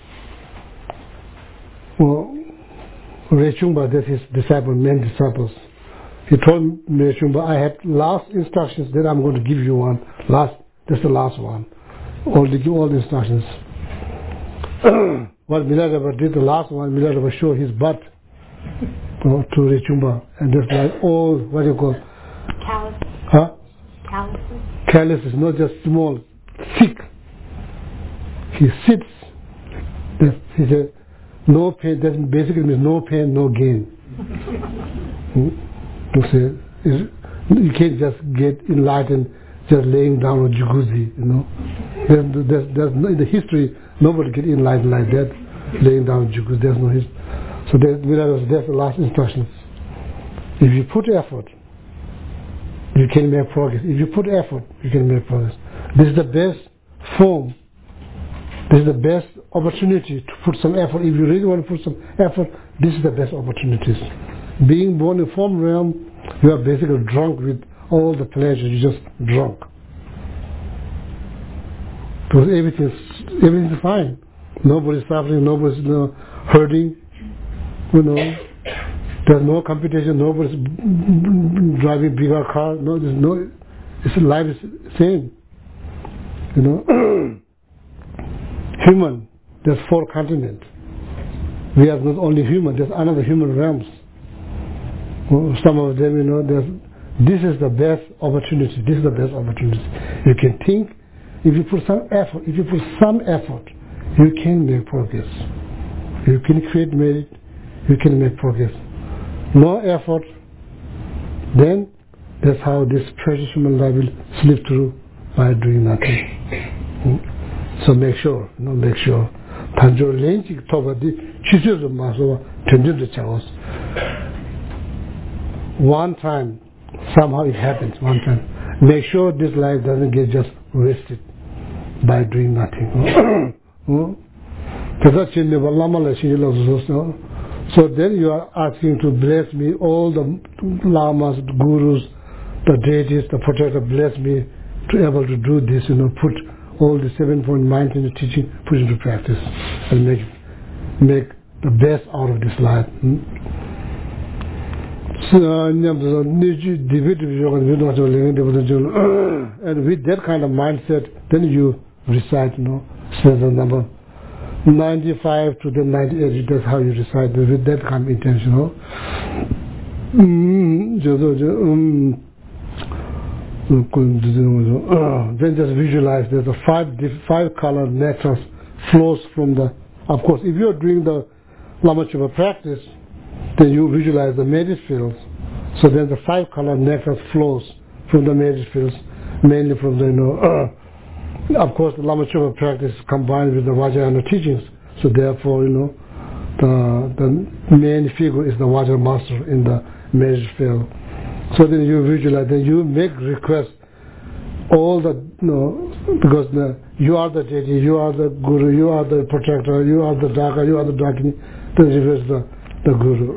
well, Rechungpa, that's his disciple, main disciples. He told Rechungpa, I have last instructions, then I'm going to give you one. Last, that's the last one. All the all the instructions. What Milarepa did, the last one, Milarepa showed his butt uh, to Rechungpa, and that's like all what do you call? Callus. Huh? Calluses. Callus is not just small, thick. He sits. That he said, no pain. That basically means no pain, no gain. hmm? You say you can't just get enlightened just laying down on jacuzzi, you know. There's, there's, there's no, in the history, nobody get enlightened like that, laying down on jacuzzi. There's no history. So that, that's the last instructions. If you put effort, you can make progress. If you put effort, you can make progress. This is the best form. This is the best opportunity to put some effort. If you really want to put some effort, this is the best opportunities. Being born in form realm, you are basically drunk with all the pleasure. You're just drunk. Because everything's, everything's fine. Nobody's suffering, nobody's you know, hurting. You know, there's no competition, nobody's driving bigger car. No, there's no, it's life is same. You know, human, there's four continents. We are not only human, there's another human realms. Some of them, you know, there's, this is the best opportunity. This is the best opportunity. You can think, if you put some effort, if you put some effort, you can make progress. You can create merit, you can make progress. No effort, then that's how this precious human life will slip through by doing nothing. So make sure, you know, make sure. 단조 렌치 토바디 취소도 마서 전전도 차고스. One time, somehow it happens. One time, make sure this life doesn't get just wasted by doing nothing. So then you are asking to bless me, all the lamas, the gurus, the deities, the protector, bless me to be able to do this, you know, put all the seven-point mind in the teaching, put into practice, and make make the best out of this life. Hmm? So, and with that kind of mindset, then you recite, you know, says the number ninety-five to the ninety-eight, that's how you recite with that kind of intention, you know. Then just visualize there's a five five color nectar flows from the, of course, if you're doing the Lama Chupa practice, then you visualize the merit fields. So then the five color nectar flows from the merit fields, mainly from the, you know, uh, of course, the Lama Chupa practice is combined with the Vajrayana teachings. So therefore, you know, the the main figure is the Vajra master in the merit field. So then you visualize, then you make requests, all the, you know, because the, you are the deity, you are the guru, you are the protector, you are the Daka, you are the Dakini, then reverse the, the guru.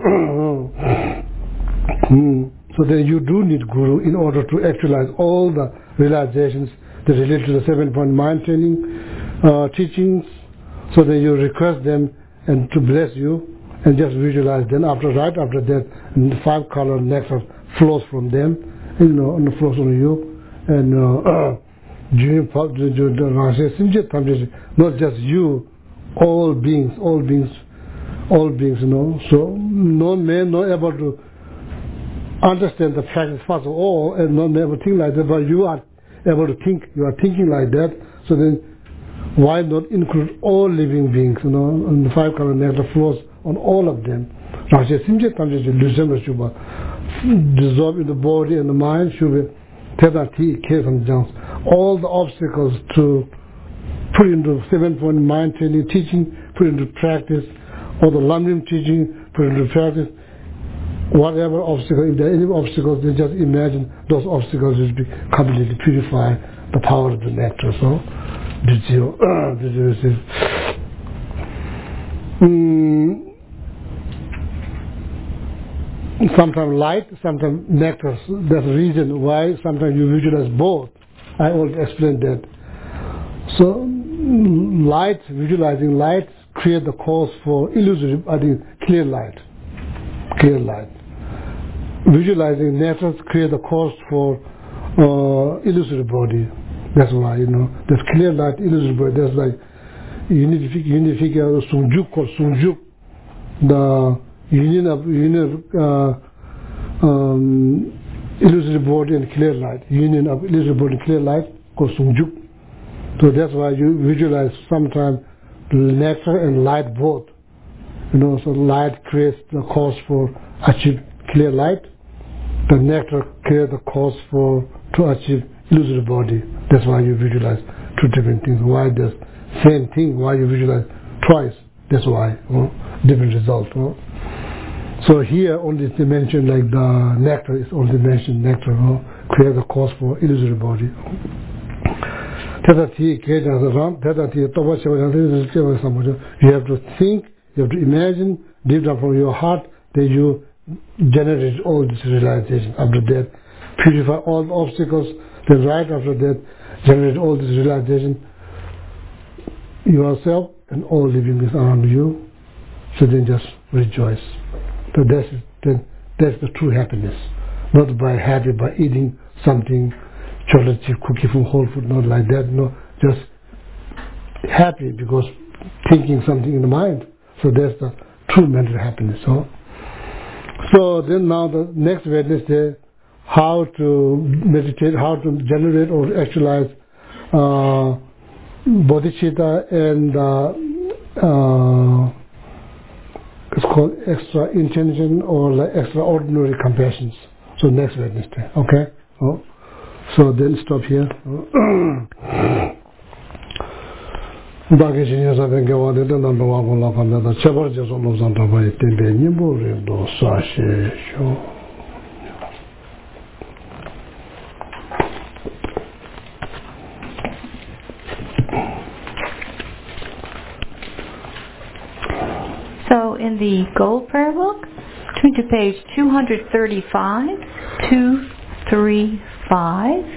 mm. So then you do need guru in order to actualize all the realizations that relate to the seven-point mind training uh, teachings. So then you request them and to bless you and just visualize. Then after right after that, the five color nectar flows from them, you know, and flows on you, and not just you, all beings, all beings, all beings, you know. So no man not able to understand the practice first of all, and not able to think like that, but you are able to think, you are thinking like that. So then, why not include all living beings, you know, and the five color nectar flows on all of them. Dissolve in the body and the mind should be all the obstacles to put into seven-point mind training teaching, put into practice, or the Lamrim teaching, put into practice. Whatever obstacle, if there are any obstacles, then just imagine those obstacles will be completely purified, the power of the nectar. So, did you, did you receive? Mm. Sometimes light, sometimes nectar. That's the reason why sometimes you visualize both. I already explained that. So, light, visualizing light, create the cause for illusory, I think, clear light. Clear light. Visualizing nectar create the cause for uh, illusory body. That's why, you know, there's clear light, illusory body. There's like unification, Sungjuk called Sungjuk. The union of union, uh, um, illusory body and clear light, union of illusory body and clear light called Sungjuk. So that's why you visualize sometimes nectar and light both. You know, so light creates the cause for achieve clear light. The nectar creates the cause for to achieve illusory body. That's why you visualize two different things. Why the same thing? Why you visualize twice? That's why, you know, different result. You know? So here only they mention like the nectar is only mentioned nectar, no? Create the cause for illusory body. You have to think, you have to imagine deep down from your heart that you generate all this realization. After that, purify all the obstacles. Then right after that, generate all this realization yourself and all living beings around you. So then just rejoice. So that's then that's the true happiness. Not by happy by eating something, chocolate chip cookie from Whole Food, not like that. No, just happy because thinking something in the mind. So that's the true mental happiness. So, so then now the next Wednesday, how to meditate, how to generate or actualize uh, bodhicitta and uh, uh, it's called extra intention or like extraordinary compassions. So next Wednesday, okay? Oh. So then stop here. So in the Gold Prayer Book, turn to page two thirty-five, two thirty-five,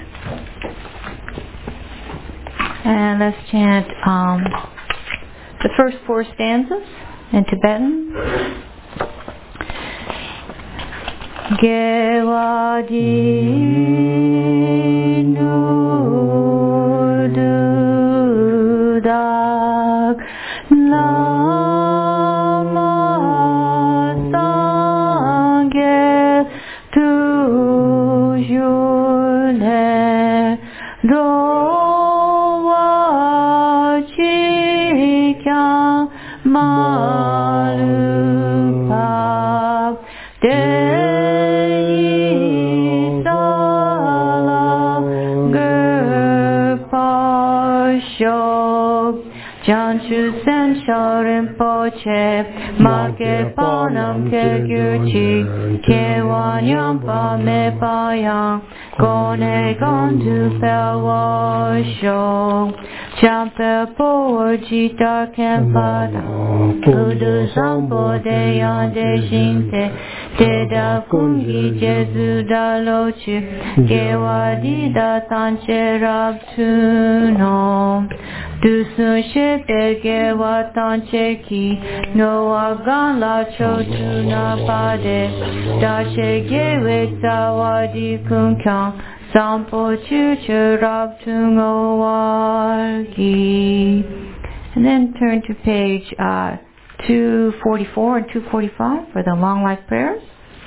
and let's chant um, the first four stanzas in Tibetan. Gewadi nu du dak lama sangye tu jule do wa chi kya malupa de Janchu Sen Sharin Poche, Make Panam Ke Gyurchi, Ke Wanyam Pa Me Payang, Gone Gandu Pelwa Shok, Champe Po Jita Kempada, Kudu Sampo De Yande Shinte, Deda Kungi Jesu Da Lochi, Gewadi Da Tanche Rabtuno. Dusun shepe gewa tanche ki noa gan la chotu na pade dache gewe tawadi kunkang sampo chuchu rab tungo wargi. And then turn to page uh, two forty-four and two forty-five for the long life prayers.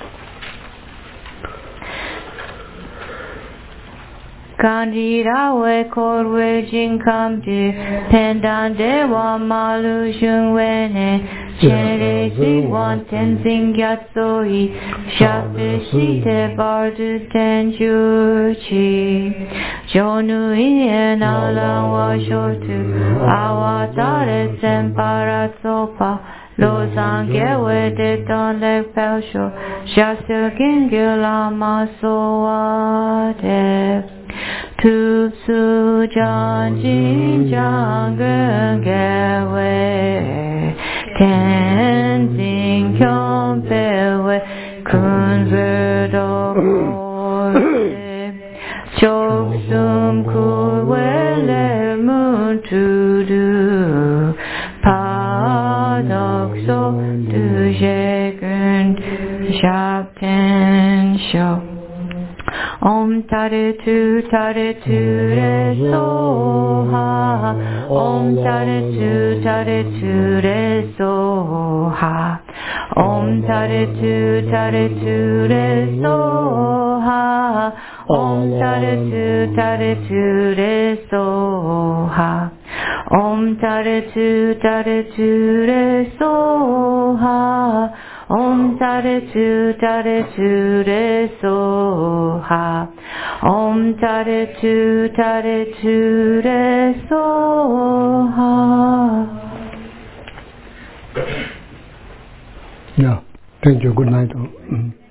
Kandira we korwe jinkamdi pendande wa malu shungwene chere si wan tenzing yatsoi shape shite bardu tenjuchi jonu ien alan wa shotu awatare sempara sopa Lozange we de don le pelsho shasu gingula masoade Tupsu janjin jangungewe Tenzin kyompewe kunverdo Choksum kuwele muntudu Padokso dujegun shapten shok Om tare tu tare tu re soha Om tare tu tare tu re soha Om tare tu tare tu re soha Om tare tu tare tu re soha Om tare tu tare tu re soha Om tare tu tare tu re soha Om tare tu tare tu re soha. Yeah. Thank you. Good night. all. Mm.